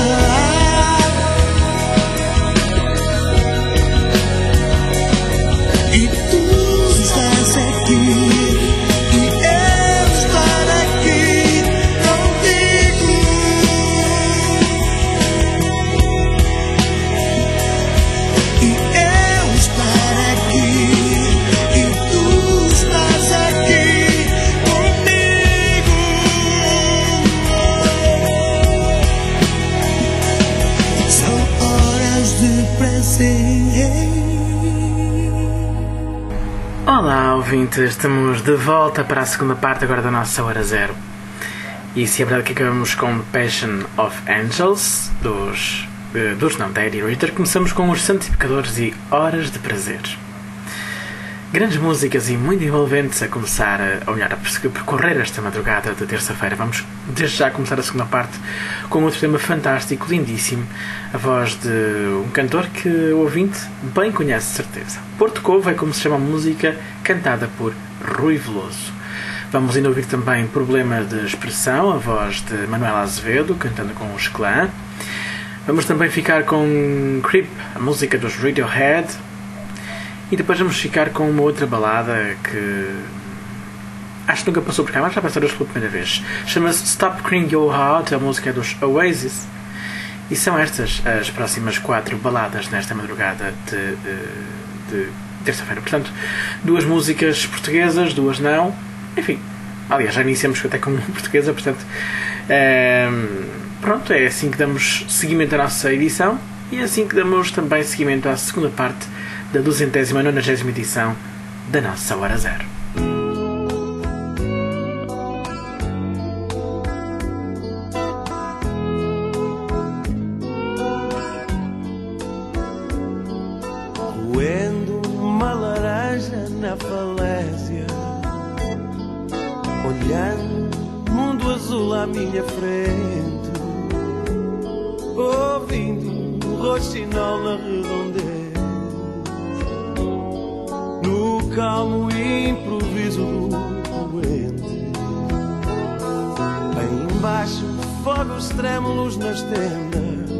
E tu estás aqui e eu estar aqui contigo. E eu estar aqui e tu estás aqui comigo. São horas de prazer. Olá, ouvintes, estamos de volta para a segunda parte agora da nossa Hora Zero. E se é verdade que acabamos com Passion of Angels, dos, eh, dos não, da Eddie Ritter, começamos com Os Santos e Pecadores e Horas de Prazer. Grandes músicas e muito envolventes a começar a olhar, a percorrer esta madrugada de terça-feira. Vamos desde já começar a segunda parte com outro tema fantástico, lindíssimo, a voz de um cantor que o ouvinte bem conhece de certeza. Porto Covo é como se chama a música, cantada por Rui Veloso. Vamos ainda ouvir também Problema de Expressão, a voz de Manuela Azevedo, cantando com os Clã. Vamos também ficar com Creep, a música dos Radiohead. E depois vamos ficar com uma outra balada que acho que nunca passou por cá, mas já passou hoje pela primeira vez. Chama-se Stop Crying Your Heart, a música dos Oasis. E são estas as próximas quatro baladas nesta madrugada de, de, de terça-feira. Portanto, duas músicas portuguesas, duas não. Enfim, aliás, já iniciamos até com uma portuguesa, portanto, é, pronto, é assim que damos seguimento à nossa edição e é assim que damos também seguimento à segunda parte da duzentésima nonagésima edição da nossa Hora Zero. Roendo uma laranja na falésia, olhando mundo azul à minha frente, ouvindo um roxinol na redondeza, no calmo improviso do poente. Aí embaixo, fogos trêmulos nas tendas,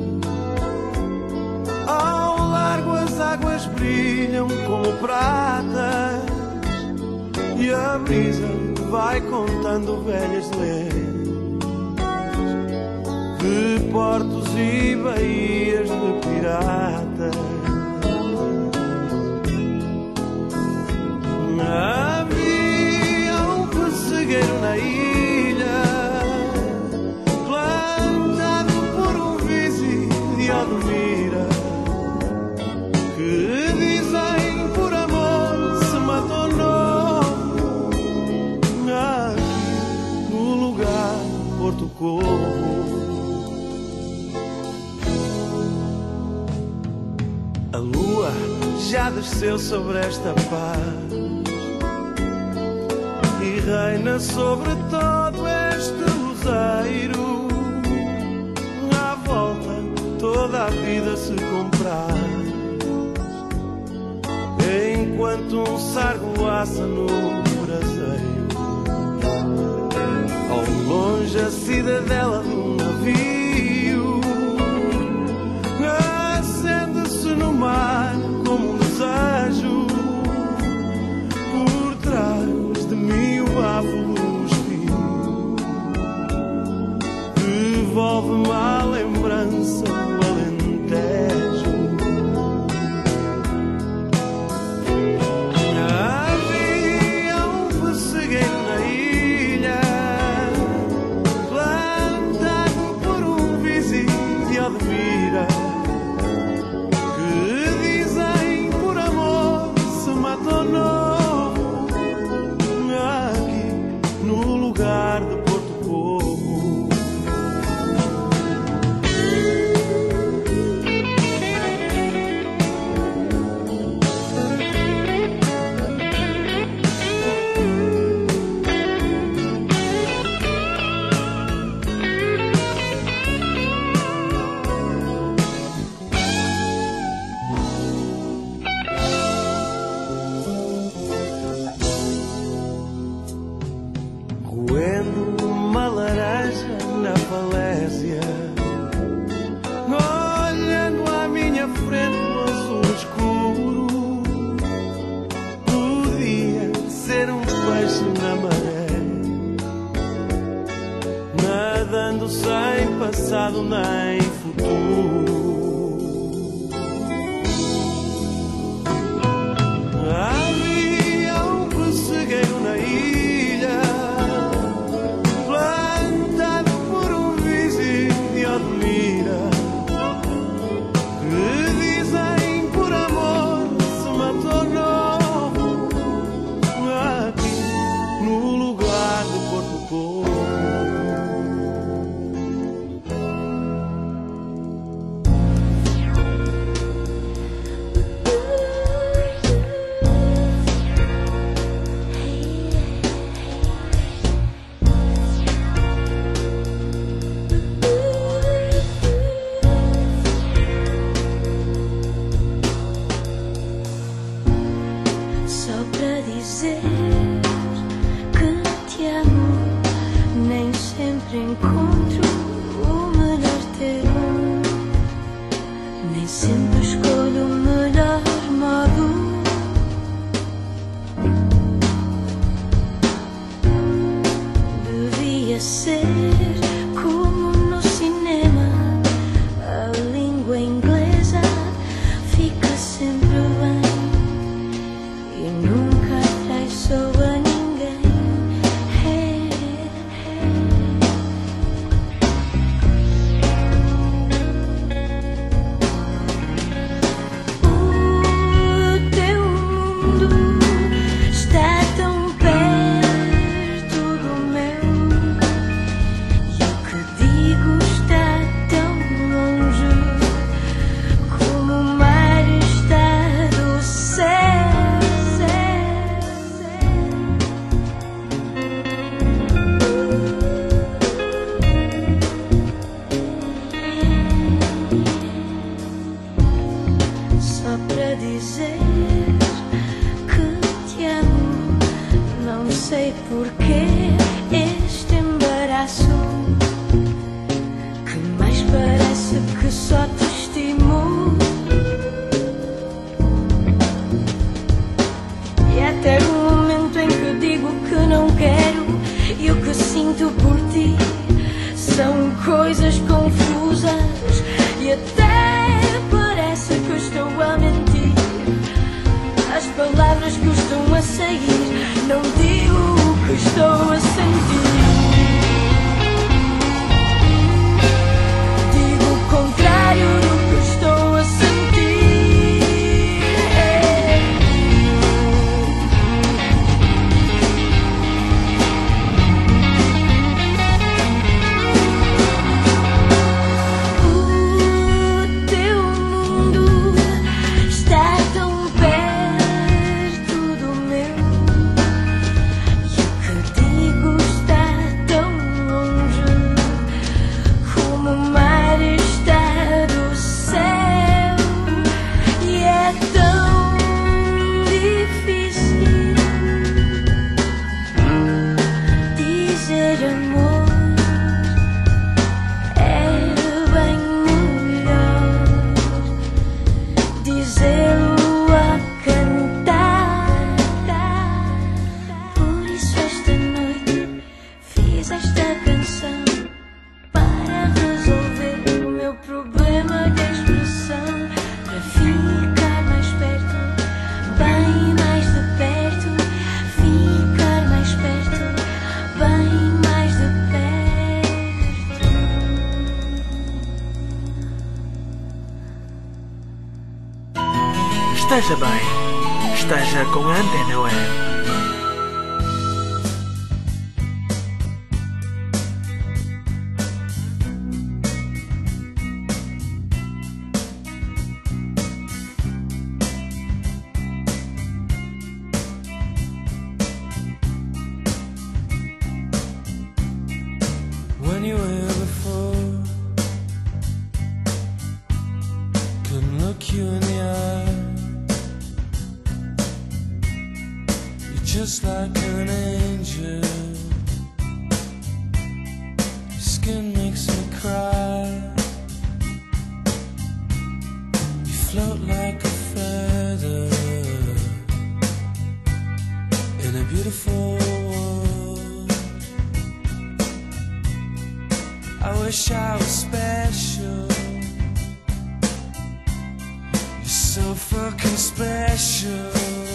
ao largo as águas brilham como pratas, e a brisa vai contando velhas lendas de portos e baías de piratas. Havia um pessegueiro na ilha, plantado por um vice de Almira, que dizem por amor se matou novo, aqui no lugar Porto Covo. A lua já desceu sobre esta paz e reina sobre todo este luzeiro. À volta toda a vida se compraz, enquanto um sargo assa no braseiro. Ao longe a cidadela de um navio acende-se no mar como um desejo. Por trás de mim o bafo dos fios devolve-me a lembrança do Alentejo. Havia um pessegueiro na ilha, plantado por um passado nem futuro. Havia um pessegueiro na ilha, plantado por um vizinho de Odmira, que dizem por amor se matou novo, aqui no lugar do Porto Covo. Só para dizer que te amo, nem sempre encontro o melhor termo, nem sempre escolho o melhor modo. Devia ser como no cinema, a língua inglesa fica sempre bem e nunca traiçoa ninguém. Hey, hey. O teu mundo está tão perto do meu, e o que digo está tão longe, como o mar está do céu. Só para dizer que te amo, não sei porquê este embaraço, que mais parece que só te estimo. E até o momento em que digo que não quero, e o que sinto por ti são coisas confusas, e até parece que estou a mentir. As palavras custam a sair, não digo o que estou a sentir. Digo o contrário do que estou a sentir. O teu mundo está tão perto do meu, e o que digo está tão longe, como o mar está do céu. E é tão difícil dizer amor, é bem melhor dizê-lo a cantar. Por isso esta noite fiz esta canção, para resolver o meu problema de expressão, para ficar mais perto, bem mais de perto, ficar mais perto, bem mais de perto. Esteja bem, esteja com a Antena Web. When you were here before, couldn't look you in the eye. You're just like an angel. Your skin makes me cry. You float like a feather in a beautiful world. I wish I was special. You're so fucking special.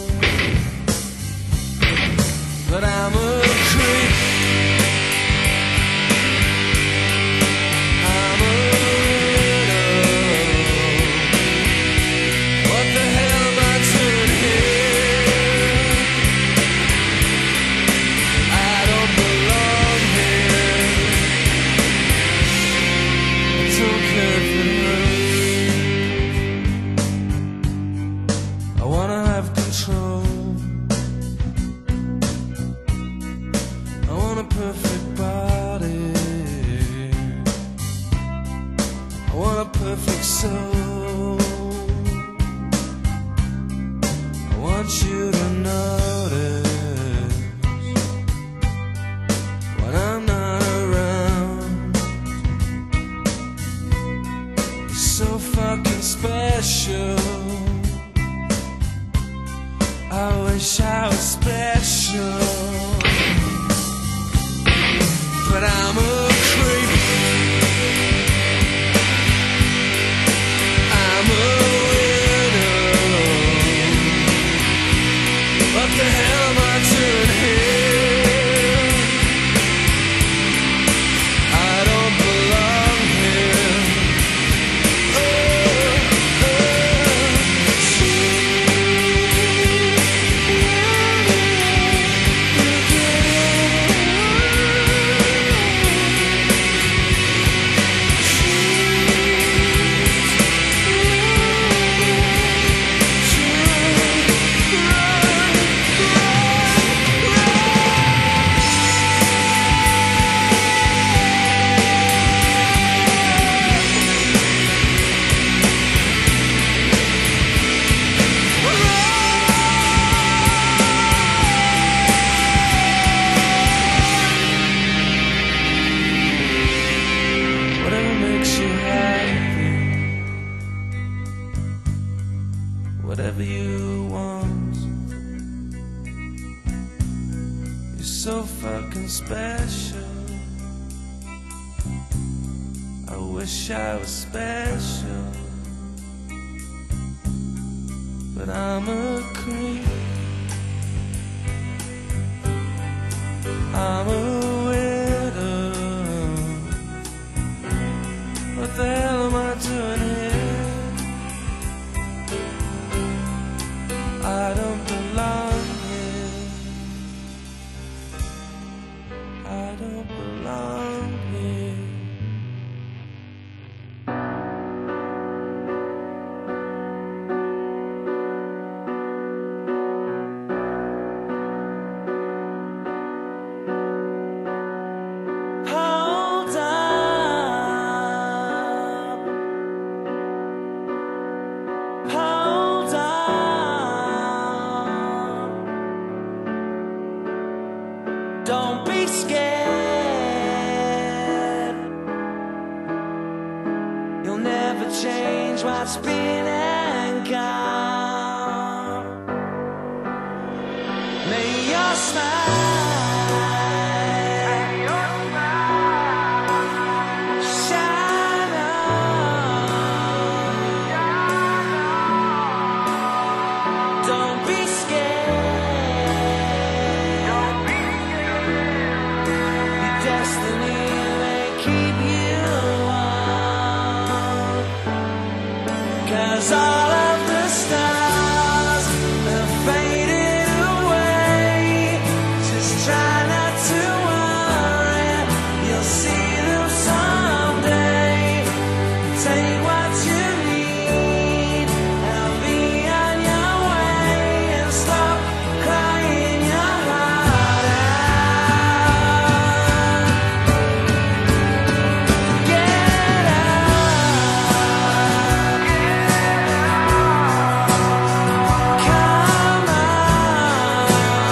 But I'm a creep. I'm a widow. What the hell am I doing here? I don't belong here. I don't care if it hurts. I wanna have control. I want a perfect body. I want a perfect soul. I want you to notice when I'm not around. You're so fucking special. I wish I was special. But I'm a creep. I'm a widow. What the hell am I doing here? I don't belong here. Oh, whatever makes you happy, whatever you want. You're so fucking special. I wish I was special. But I'm a creep. I'm a widow. What the hell am I doing here? I don't belong here. I don't belong here. Hold up. Hold up. Don't be scared. You'll never change what's been and gone. May your smile shine on. Don't be scared. Your destiny may keep you on. 'Cause all of the stars have faded away. Just try not to worry, you'll see them someday. Take what you need and be on your way, and stop crying your heart out. Get up. Come on.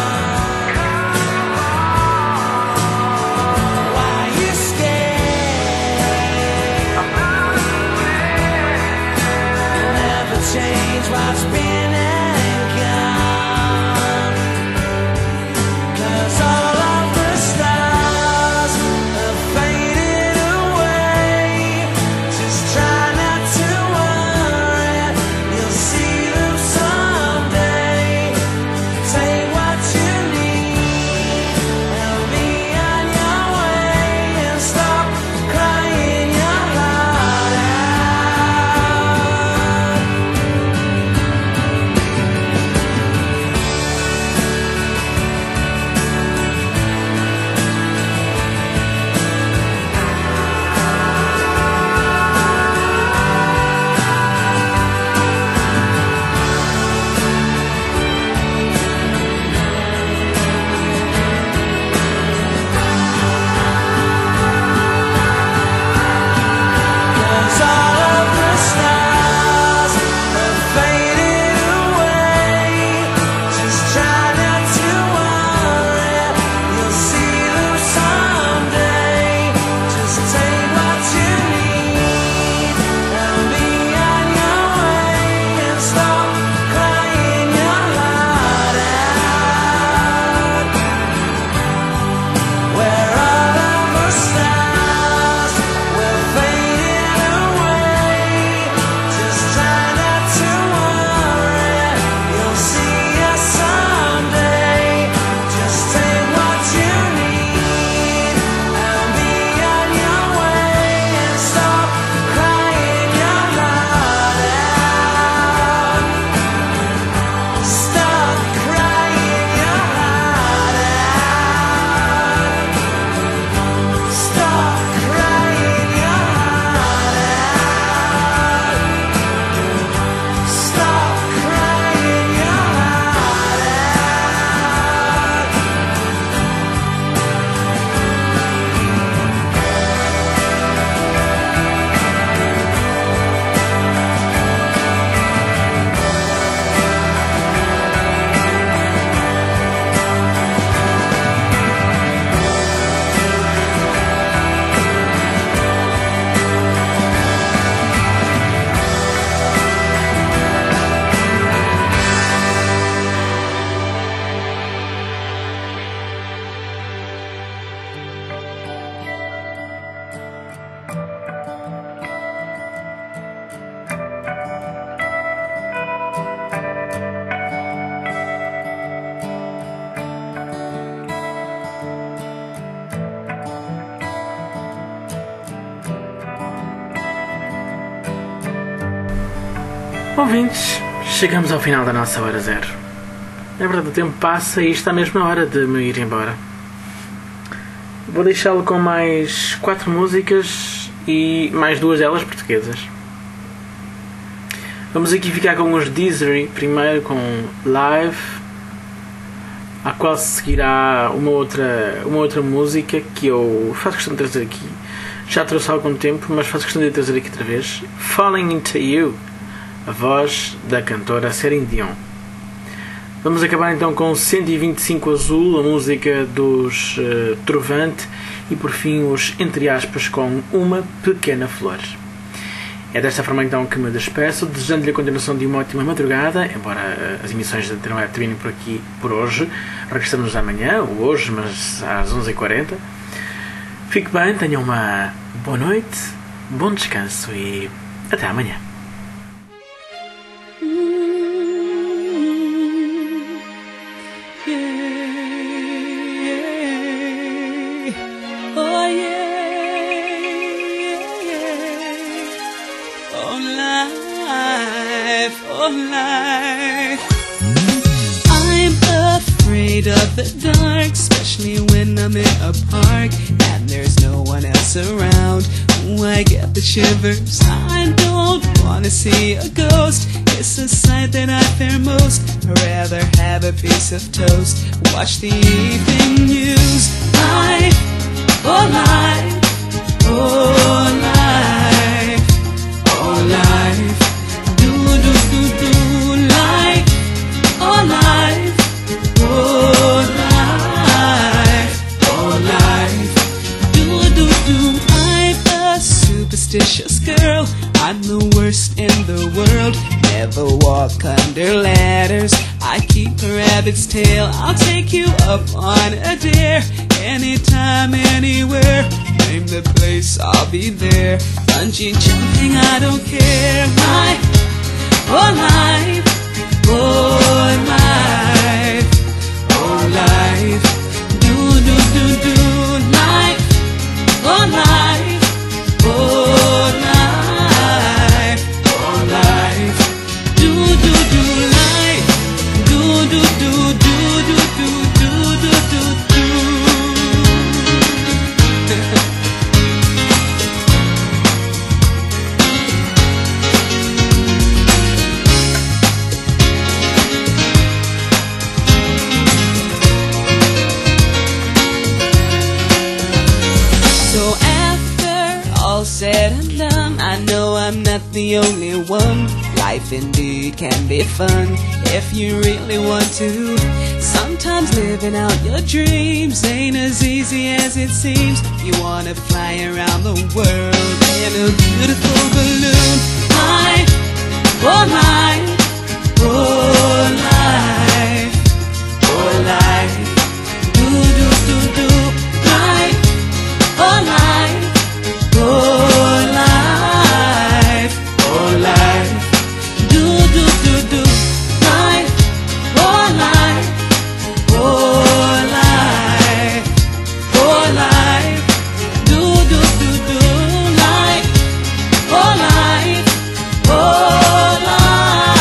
Why you scared? You'll never change what's been and gone. 'Cause all of the stars have faded away. Ouvintes, chegamos ao final da nossa hora zero. É verdade, o tempo passa e está mesmo na hora de me ir embora. Vou deixá-lo com mais quatro músicas e mais duas delas portuguesas. Vamos aqui ficar com os Deezer, primeiro com Live, à qual seguirá uma outra, uma outra música que eu faço questão de trazer aqui. Já trouxe há algum tempo, mas faço questão de trazer aqui outra vez. Falling Into You, a voz da cantora Céline Dion. Vamos acabar então com cento e vinte e cinco Azul, a música dos uh, Trovante, e por fim os Entre Aspas com Uma Pequena Flor. É desta forma então que me despeço, desejando-lhe a continuação de uma ótima madrugada, embora uh, as emissões da Antena Web terminem por aqui por hoje. Regressamos amanhã, ou hoje, mas às onze e quarenta. Fique bem, tenha uma boa noite, bom descanso e até amanhã. I'm afraid of the dark, especially when I'm in a park and there's no one else around. Ooh, I get the shivers. I don't wanna see a ghost. It's a sight that I fear most. I'd rather have a piece of toast, watch the evening news. Life, oh life, oh life, oh life. Do do do do life, oh life, oh life, oh life. Do do do. I'm a superstitious girl. I'm the worst in the world. Never walk under ladders. I keep a rabbit's tail. I'll take you up on a dare. Anytime, anywhere. Name the place, I'll be there. Bungee jumping, I don't care. Life, oh life, oh life, oh life. Do do do do life, oh life, oh life, oh life. Do do do life, do do do do do do do do do. So after all said and done, I know I'm not the only one. Life indeed can be fun if you really want to. Sometimes living out your dreams ain't as easy as it seems. You wanna fly around the world in a beautiful balloon. Life, oh life, oh life, oh life. Do do do do life, oh life, oh life, oh life. Do do do do life, oh life, oh life, oh life. Do do do do life, oh life, oh life.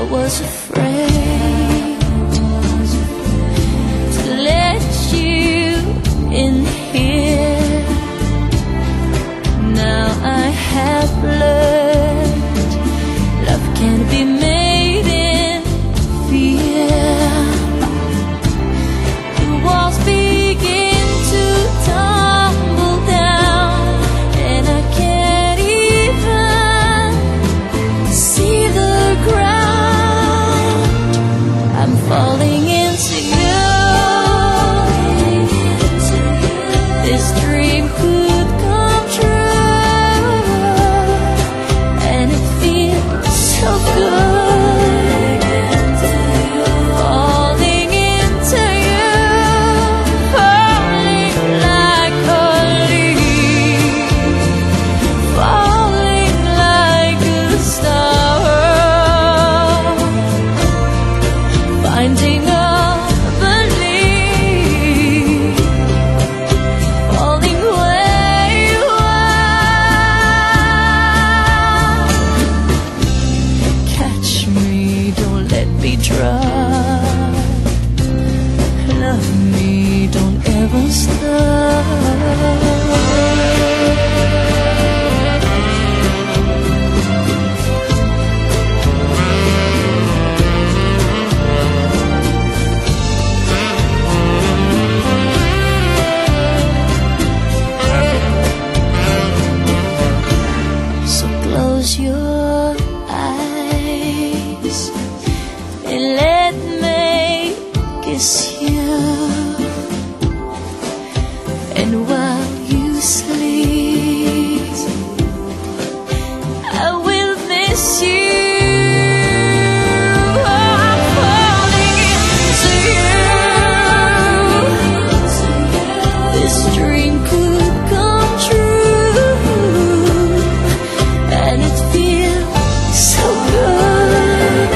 was afraid to let you in here. Now I have learned love can be made in fear. The walls begin to tumble down, and I can't even see the ground. I'm falling into you. This dream could come true, and it feels so good. Falling into you, falling like a leaf, falling like a star, finding a belief, falling where you are. Catch me, don't let me drown. Love me, don't ever stop. So close your eyes and let me kiss you. And while you sleep, I will miss you. I'm falling into you. This dream could come true, and it feels so good.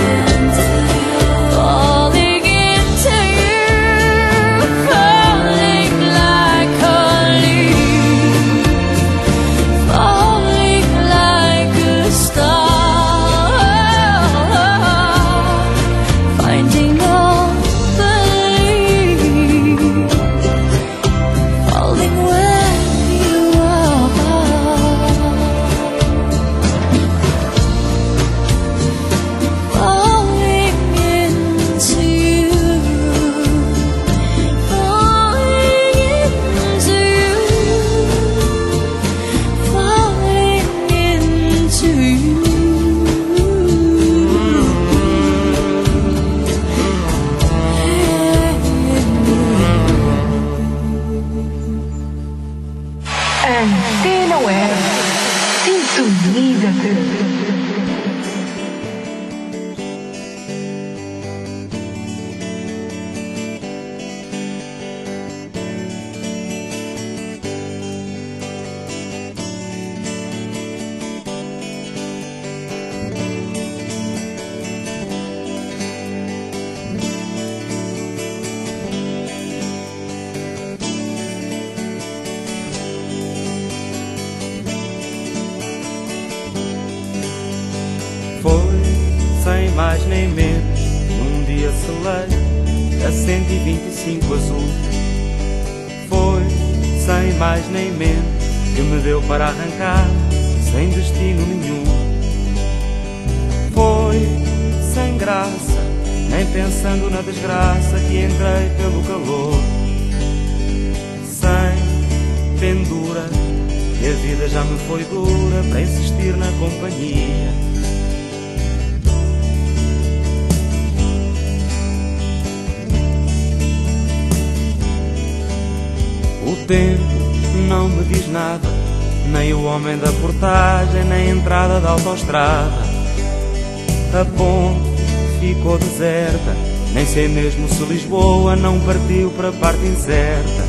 Falling into you, falling like a leaf, falling like a star, finding all belief, falling where you are. Falling into you, falling into you, falling into you. Antena Web. Sintoniza-te. Foi, sem mais nem menos, num dia selei a cento e vinte e cinco azul. Foi, sem mais nem menos, que me deu para arrancar, sem destino nenhum. Foi, sem graça, nem pensando na desgraça que entrei pelo calor. Sem pendura, que a vida já me foi dura para insistir na companhia. O tempo não me diz nada, nem o homem da portagem, nem a entrada da autoestrada. A ponte ficou deserta, nem sei mesmo se Lisboa não partiu para a parte incerta.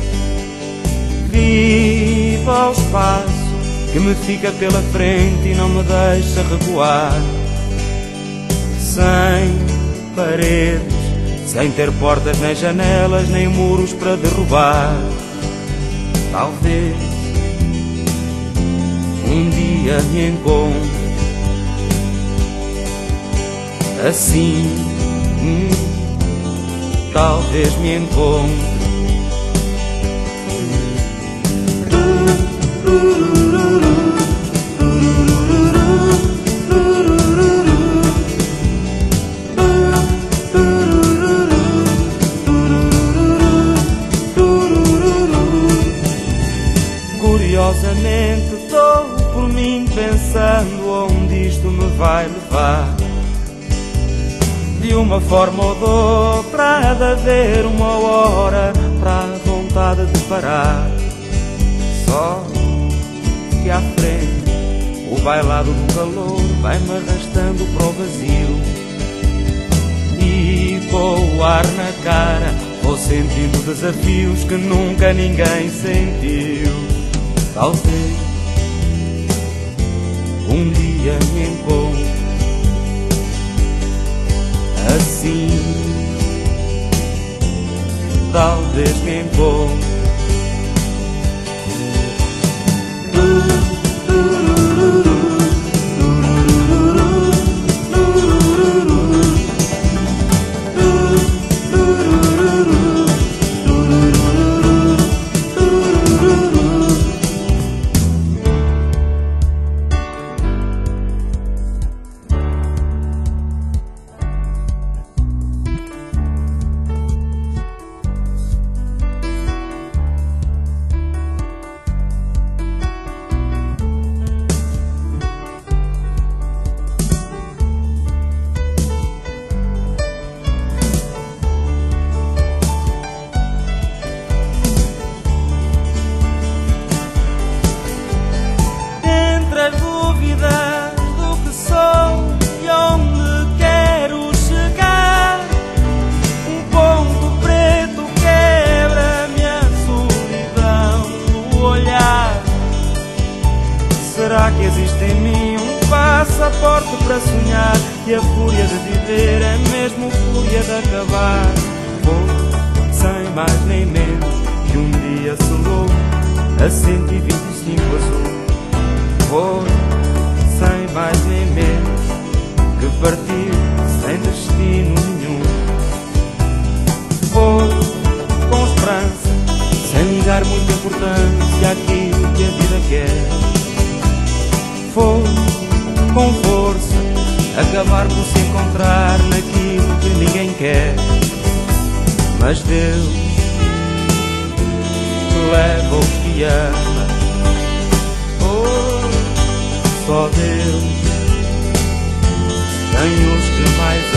Viva o espaço que me fica pela frente e não me deixa recuar. Sem paredes, sem ter portas nem janelas, nem muros para derrubar. Talvez um dia me encontre Assim, hum, talvez me encontre. Curiosamente estou por mim pensando onde isto me vai levar. De uma forma ou de outra há de haver uma hora para a vontade de parar. Só que à frente o bailado do calor vai-me arrastando para o vazio. E com o ar na cara vou sentindo desafios que nunca ninguém sentiu. Talvez um dia me encontre assim, talvez me encontre. Será que existe em mim um passaporte para sonhar? E a fúria de viver é mesmo fúria de acabar. Vou, sem mais nem menos, que um dia selou a cento e vinte e cinco azul. Vou, sem mais nem menos, que partiu sem destino nenhum. Vou, com esperança, sem ligar muita importância àquilo que a vida quer. Vou, com força, acabar por se encontrar naquilo que ninguém quer. Mas Deus leva o que ama. Oh, só Deus tem os que mais